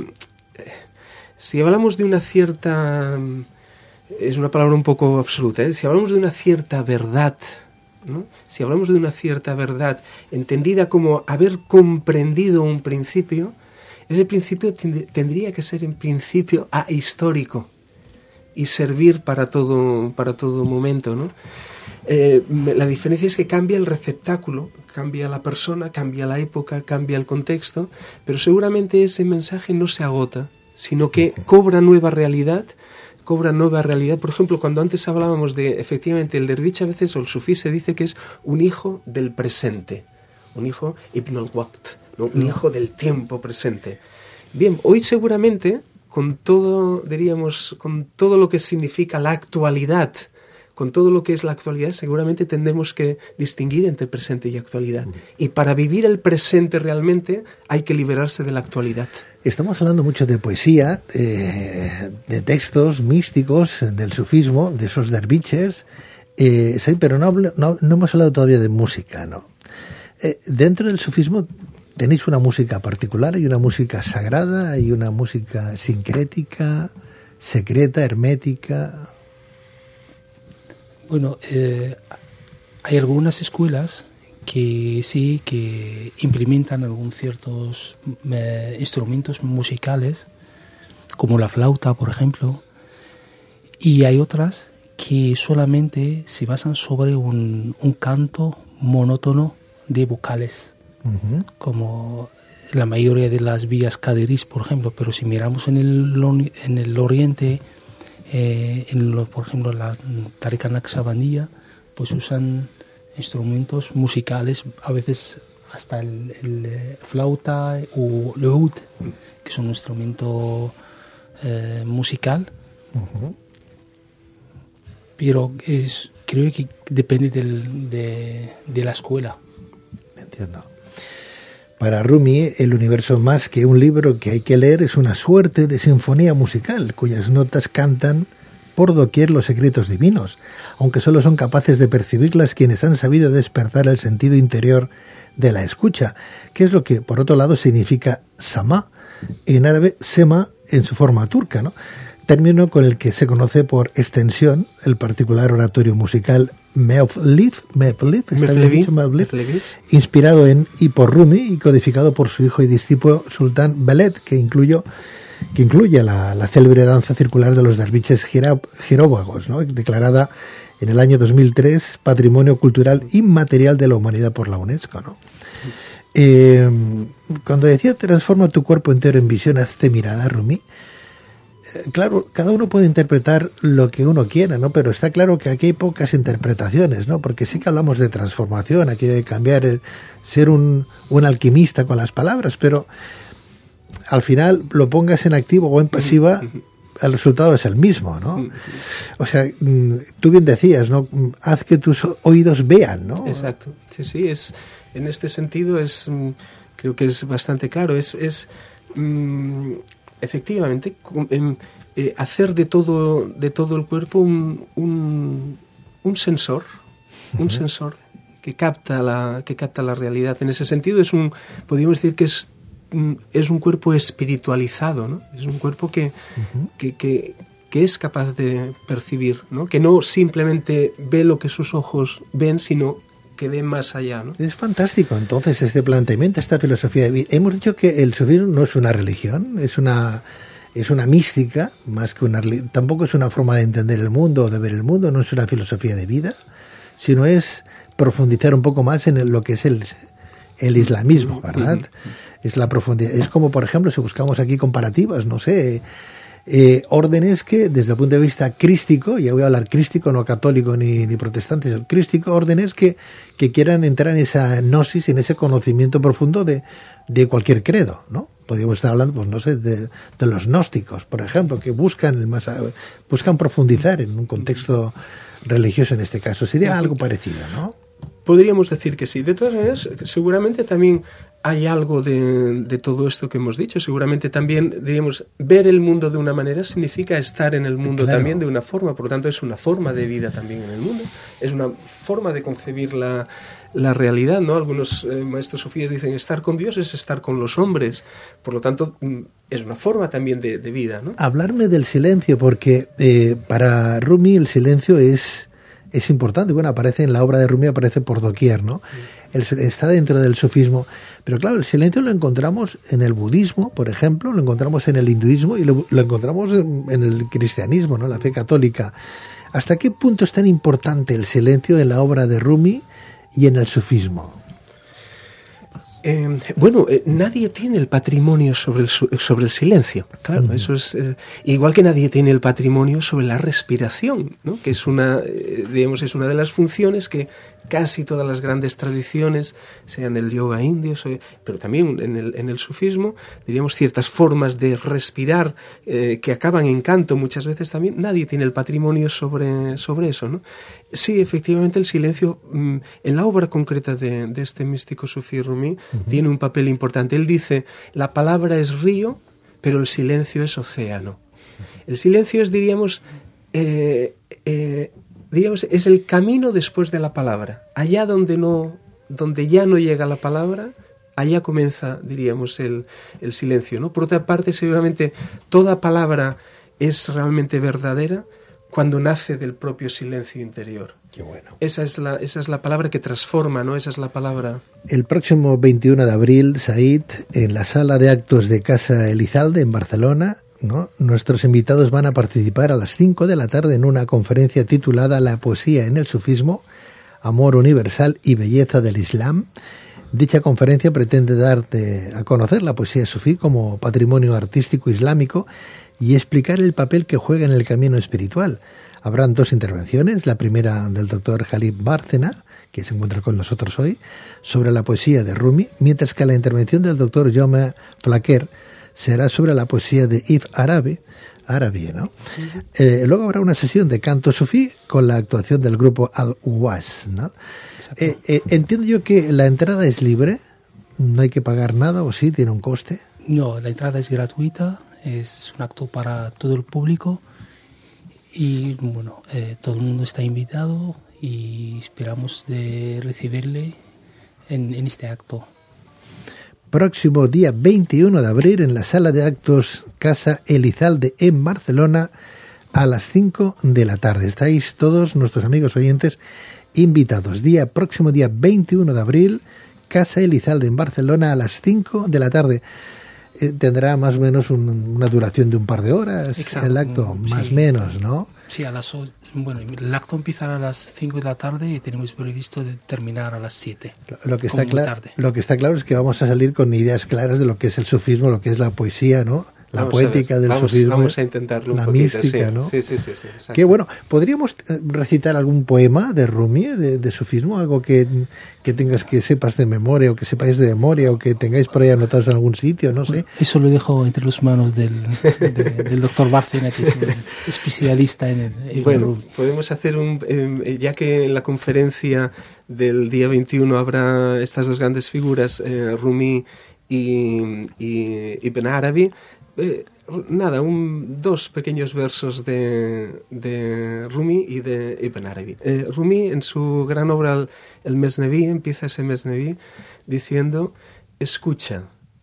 una cierta, es una palabra un poco absoluta, si hablamos de una cierta verdad, ¿no? Si hablamos de una cierta verdad entendida como haber comprendido un principio, ese principio tendría que ser en principio ahistórico y servir para todo momento, ¿no? La diferencia es que cambia el receptáculo, cambia la persona, cambia la época, cambia el contexto, pero seguramente ese mensaje no se agota, sino que cobra nueva realidad. Por ejemplo, cuando antes hablábamos de, efectivamente, el derviche a veces, o el sufí, se dice que es un hijo del presente, un hijo ibn al-waqt, ¿no? Un hijo del tiempo presente. Bien, hoy seguramente, con todo lo que significa la actualidad, con todo lo que es la actualidad, seguramente tendremos que distinguir entre presente y actualidad. Y para vivir el presente realmente hay que liberarse de la actualidad. Estamos hablando mucho de poesía, de textos místicos, del sufismo, de esos derviches, sí, pero no hemos hablado todavía de música, ¿no? Dentro del sufismo tenéis una música particular, hay una música sagrada, hay una música sincrética, secreta, hermética. Bueno, hay algunas escuelas que sí, que implementan algunos ciertos instrumentos musicales, como la flauta, por ejemplo, y hay otras que solamente se basan sobre un canto monótono de vocales, como la mayoría de las vías Kadiris, por ejemplo. Pero si miramos en el oriente, por ejemplo, la Tariqa Naqshbandiyya, pues usan instrumentos musicales, a veces hasta el flauta o el oud, que es un instrumento musical. Pero creo que depende de la escuela. Entiendo. Para Rumi, el universo más que un libro que hay que leer es una suerte de sinfonía musical, cuyas notas cantan por doquier los secretos divinos, aunque solo son capaces de percibirlas quienes han sabido despertar el sentido interior de la escucha, que es lo que, por otro lado, significa sama, en árabe sema en su forma turca, ¿no? Término con el que se conoce por extensión el particular oratorio musical Mevlev, inspirado en y por Rumi y codificado por su hijo y discípulo Sultán Veled, que incluye la célebre danza circular de los derviches jeróvagos, ¿no? Declarada en el año 2003 Patrimonio Cultural Inmaterial de la Humanidad por la UNESCO, ¿no? Cuando decía transforma tu cuerpo entero en visión, hazte mirada, Rumi, claro, cada uno puede interpretar lo que uno quiera, ¿no? Pero está claro que aquí hay pocas interpretaciones, ¿no? Porque sí que hablamos de transformación, aquí hay que cambiar, ser un alquimista con las palabras, pero al final lo pongas en activo o en pasiva, el resultado es el mismo, ¿no? O sea, tú bien decías, ¿no? Haz que tus oídos vean, ¿no? Exacto. Sí, en este sentido creo que es bastante claro. Efectivamente, hacer de todo el cuerpo un sensor, un sensor que capta la realidad. En ese sentido podríamos decir que es un cuerpo espiritualizado, ¿no? Es un cuerpo que es capaz de percibir, ¿no? Que no simplemente ve lo que sus ojos ven, sino que ve más allá, ¿no? Es fantástico, entonces, este planteamiento, esta filosofía de vida. Hemos dicho que el sufismo no es una religión, es una mística, más que tampoco es una forma de entender el mundo o de ver el mundo, no es una filosofía de vida, sino es profundizar un poco más en lo que es el islamismo, ¿verdad? Es la profundidad. Es como, por ejemplo, si buscamos aquí comparativas, no sé, órdenes que desde el punto de vista crístico, ya voy a hablar crístico, no católico ni protestante, sino crístico, órdenes que quieran entrar en esa gnosis, en ese conocimiento profundo de cualquier credo, ¿no? Podríamos estar hablando, pues no sé, de los gnósticos, por ejemplo, que buscan profundizar en un contexto religioso en este caso. Sería algo parecido, ¿no? Podríamos decir que sí. De todas maneras, seguramente también hay algo de todo esto que hemos dicho. Seguramente también, diríamos, ver el mundo de una manera significa estar en el mundo también de una forma. Por lo tanto, es una forma de vida también en el mundo. Es una forma de concebir la realidad, ¿no? Algunos maestros sufíes dicen estar con Dios es estar con los hombres. Por lo tanto, es una forma también de vida, ¿no? Hablarme del silencio, porque para Rumi el silencio es importante. Bueno, aparece en la obra de Rumi, aparece por doquier, ¿no? Está dentro del sufismo. Pero claro, el silencio lo encontramos en el budismo, por ejemplo, lo encontramos en el hinduismo y lo encontramos en el cristianismo, ¿no? La fe católica. ¿Hasta qué punto es tan importante el silencio en la obra de Rumi y en el sufismo? Nadie tiene el patrimonio sobre el silencio. Claro, eso es igual que nadie tiene el patrimonio sobre la respiración, ¿no? Que es una de las funciones que casi todas las grandes tradiciones, sean el yoga indio, pero también en el sufismo, diríamos ciertas formas de respirar que acaban en canto muchas veces también. Nadie tiene el patrimonio sobre eso, ¿no? Sí, efectivamente, el silencio en la obra concreta de este místico sufí Rumi tiene un papel importante. Él dice, la palabra es río, pero el silencio es océano. El silencio es, diríamos, es el camino después de la palabra. Allá donde ya no llega la palabra, allá comienza, diríamos, el silencio, ¿no? Por otra parte, seguramente toda palabra es realmente verdadera cuando nace del propio silencio interior. Qué bueno. Esa es la palabra que transforma, ¿no? Esa es la palabra. El próximo 21 de abril, Said, en la sala de actos de Casa Elizalde, en Barcelona, ¿no? Nuestros invitados van a participar a las 5 de la tarde en una conferencia titulada La poesía en el sufismo, amor universal y belleza del Islam. Dicha conferencia pretende darte a conocer la poesía sufí como patrimonio artístico islámico y explicar el papel que juega en el camino espiritual. Habrán 2 intervenciones, la primera del doctor Jalib Bárcena, que se encuentra con nosotros hoy, sobre la poesía de Rumi, mientras que la intervención del doctor Jaume Flaquer será sobre la poesía de Ibn Arabi, ¿no? Luego habrá una sesión de canto sufí con la actuación del grupo Al-Uwas, ¿no? Entiendo yo que la entrada es libre, no hay que pagar nada, ¿o sí? ¿Tiene un coste? No, la entrada es gratuita, es un acto para todo el público y bueno, todo el mundo está invitado y esperamos de recibirle en este acto. Próximo día 21 de abril en la sala de actos Casa Elizalde en Barcelona a las 5 de la tarde. Estáis todos nuestros amigos oyentes invitados. Próximo día 21 de abril, Casa Elizalde en Barcelona a las 5 de la tarde. Tendrá más o menos una duración de un par de horas. Exacto. El acto, más o menos, ¿no? Sí, bueno, el acto empezará a las 5 de la tarde y tenemos previsto de terminar a las 7. Lo que está claro es que vamos a salir con ideas claras de lo que es el sufismo, lo que es la poesía, ¿no? La poética del sufismo. Vamos a intentarlo un poquito, mística, sí. ¿no? Sí. Que bueno, ¿podríamos recitar algún poema de Rumi, de sufismo? Algo que tengas, que sepas de memoria, o que sepáis de memoria, o que tengáis por ahí anotados en algún sitio, no sé. Eso lo dejo entre las manos del doctor Bárcena, que es un especialista en el Bueno, podemos hacer ya que en la conferencia del día 21 habrá estas 2 grandes figuras, Rumi y Ibn Arabi, 2 pequeños versos de Rumi y de Ibn Arabi. Rumi, en su gran obra El Mesneví, empieza ese Mesneví diciendo: escucha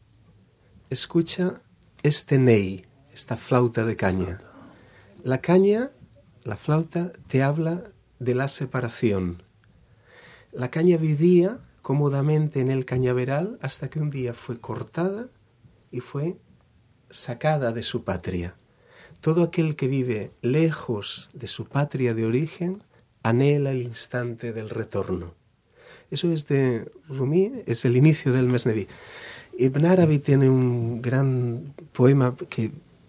este ney, esta flauta de caña. La caña, la flauta, te habla de la separación. La caña vivía cómodamente en el cañaveral hasta que un día fue cortada y fue sacada de su patria. Todo aquel que vive lejos de su patria de origen anhela el instante del retorno. Eso es de Rumi, es el inicio del Mesneví. Ibn Arabi tiene un gran poema que,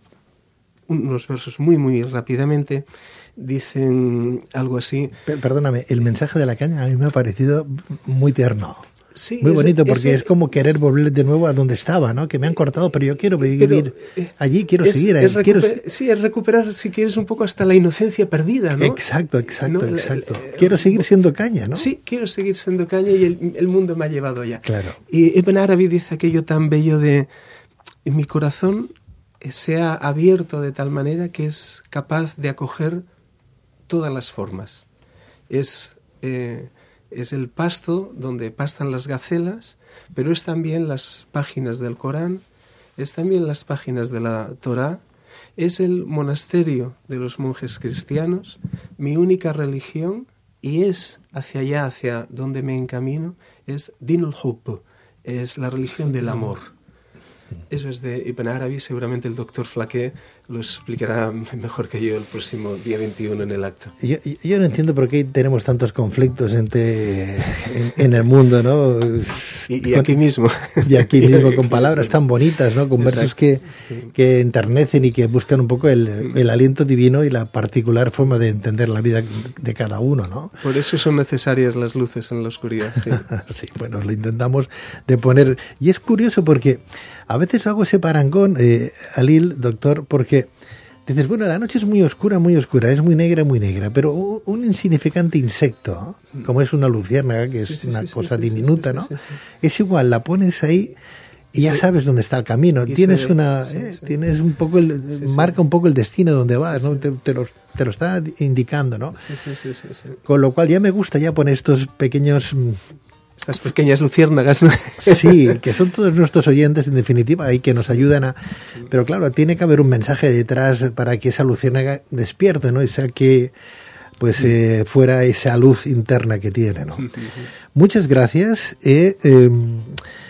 unos versos muy, muy rápidamente, dicen algo así. Perdóname, el mensaje de la caña a mí me ha parecido muy tierno. Sí, muy bonito, porque es como querer volver de nuevo a donde estaba, ¿no? Que me han cortado, pero yo quiero vivir allí, quiero seguir. Sí, es recuperar, si quieres, un poco hasta la inocencia perdida, ¿no? Exacto. Quiero seguir siendo caña, ¿no? Sí, quiero seguir siendo caña y el mundo me ha llevado allá. Claro. Y Ibn Arabi dice aquello tan bello de: mi corazón se ha abierto de tal manera que es capaz de acoger todas las formas. Es el pasto donde pastan las gacelas, pero es también las páginas del Corán, es también las páginas de la Torá, es el monasterio de los monjes cristianos, mi única religión, y es hacia allá, hacia donde me encamino, es Dinul Hub, es la religión del amor. Eso es de Ibn Arabi, seguramente el doctor Flaquer lo explicará mejor que yo el próximo día 21 en el acto. Yo no entiendo por qué tenemos tantos conflictos en el mundo, ¿no? Y aquí mismo. Y aquí mismo, con palabras tan bonitas, ¿no? Con versos que enternecen y que buscan un poco el aliento divino y la particular forma de entender la vida de cada uno, ¿no? Por eso son necesarias las luces en la oscuridad, sí. Sí, bueno, lo intentamos de poner. Y es curioso porque a veces hago ese parangón, Alil, doctor, porque dices, bueno, la noche es muy oscura, es muy negra, pero un insignificante insecto, como es una luciérnaga, que es una cosa diminuta, ¿no? Es igual, la pones ahí y ya sabes dónde está el camino. Tienes tienes un poco marca un poco el destino donde vas, ¿no? Te lo está indicando, ¿no? Sí. Con lo cual ya me gusta ya poner estos pequeños... Estas pequeñas luciérnagas, ¿no? Sí, que son todos nuestros oyentes, en definitiva, y que nos ayudan a... Pero claro, tiene que haber un mensaje detrás para que esa luciérnaga despierte, ¿no? Y sea que, pues, fuera esa luz interna que tiene, ¿no? Muchas gracias.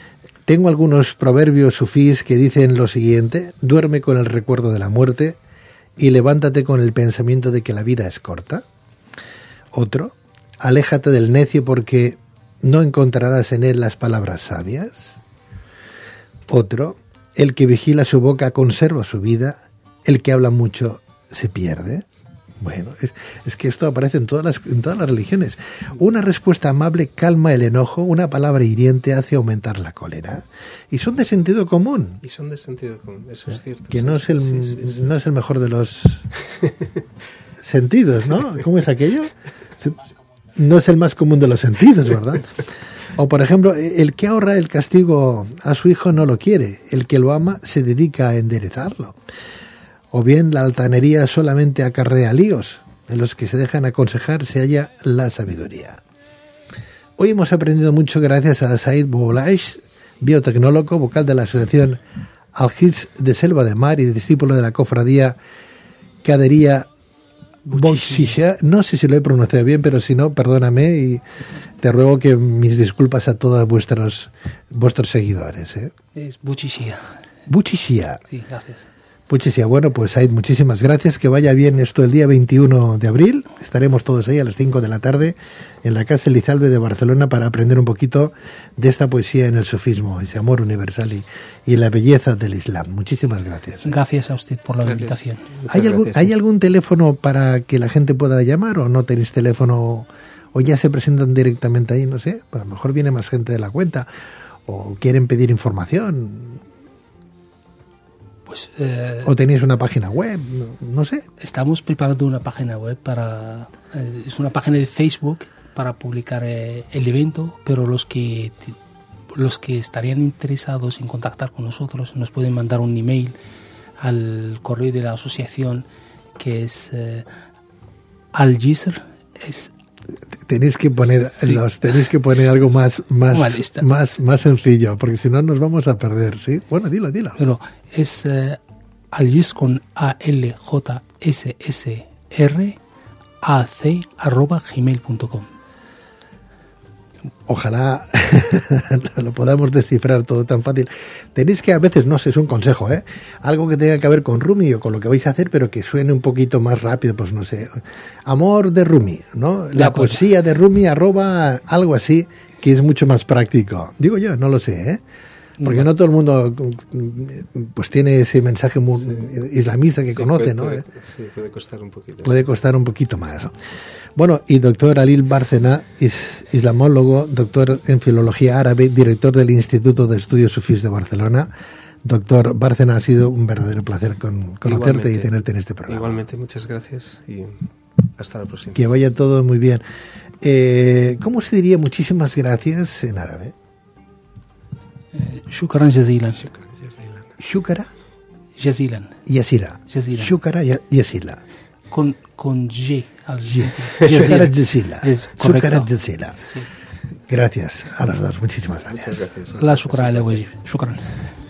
Tengo algunos proverbios sufís que dicen lo siguiente: duerme con el recuerdo de la muerte y levántate con el pensamiento de que la vida es corta. Otro: aléjate del necio porque no encontrarás en él las palabras sabias. Otro: el que vigila su boca conserva su vida, el que habla mucho se pierde. Bueno, es que esto aparece en todas las religiones. Una respuesta amable calma el enojo, una palabra hiriente hace aumentar la cólera. Y son de sentido común. Y son de sentido común, eso es cierto. Que no es el mejor de los sentidos, ¿no? ¿Cómo es aquello? No es el más común de los sentidos, ¿verdad? O, por ejemplo, el que ahorra el castigo a su hijo no lo quiere. El que lo ama se dedica a enderezarlo. O bien la altanería solamente acarrea líos. En los que se dejan aconsejar se halla la sabiduría. Hoy hemos aprendido mucho gracias a Said Boulaish, biotecnólogo, vocal de la Asociación Al-Hijr de Selva de Mar y discípulo de la cofradía Qadería Bouchisha. No sé si lo he pronunciado bien, pero si no, perdóname y te ruego que mis disculpas a todos vuestros seguidores. Es Bouchisha. Bouchisha. Sí, gracias. Bouchisha. Bueno, pues Said, muchísimas gracias. Que vaya bien esto el día 21 de abril. Estaremos todos ahí a las 5 de la tarde en la Casa Elizalde de Barcelona para aprender un poquito de esta poesía en el sufismo, ese amor universal y la belleza del Islam. Muchísimas gracias. Gracias a usted por la invitación. ¿Hay algún teléfono para que la gente pueda llamar o no tenéis teléfono o ya se presentan directamente ahí? No sé, a lo mejor viene más gente de la cuenta o quieren pedir información. Pues, ¿O tenéis una página web? No sé. Estamos preparando una página web es una página de Facebook para publicar el evento, pero los que estarían interesados en contactar con nosotros nos pueden mandar un email al correo de la asociación, que es Al-Hijr. Tenéis que poner algo más sencillo, porque si no nos vamos a perder, ¿sí? Bueno, dilo. Pero es Al-Hijr con ALJSSR@gmail.com. Ojalá lo podamos descifrar todo tan fácil. Tenéis que a veces, no sé, es un consejo, algo que tenga que ver con Rumi o con lo que vais a hacer, pero que suene un poquito más rápido, pues no sé, amor de Rumi, ¿no? La poesía de Rumi @ algo así, que es mucho más práctico. Digo yo, no lo sé, porque no todo el mundo pues tiene ese mensaje islamista que conoce, ¿no? Sí, puede costar un poquito. Puede costar un poquito más, ¿no? Bueno, y doctor Alil Bárcena, islamólogo, doctor en filología árabe, director del Instituto de Estudios Sufís de Barcelona. Doctor Bárcena, ha sido un verdadero placer conocerte y tenerte en este programa. Igualmente, muchas gracias y hasta la próxima. Que vaya todo muy bien. ¿Cómo se diría muchísimas gracias en árabe? Shukran jazilan. Shukara jazilan. Yasira. Shukara yasila. Con G. Shukara yasila. Shukara yasila. Sí. Gracias a los dos. Muchísimas gracias. Muchas gracias. La shukra ala wajib. Shukran.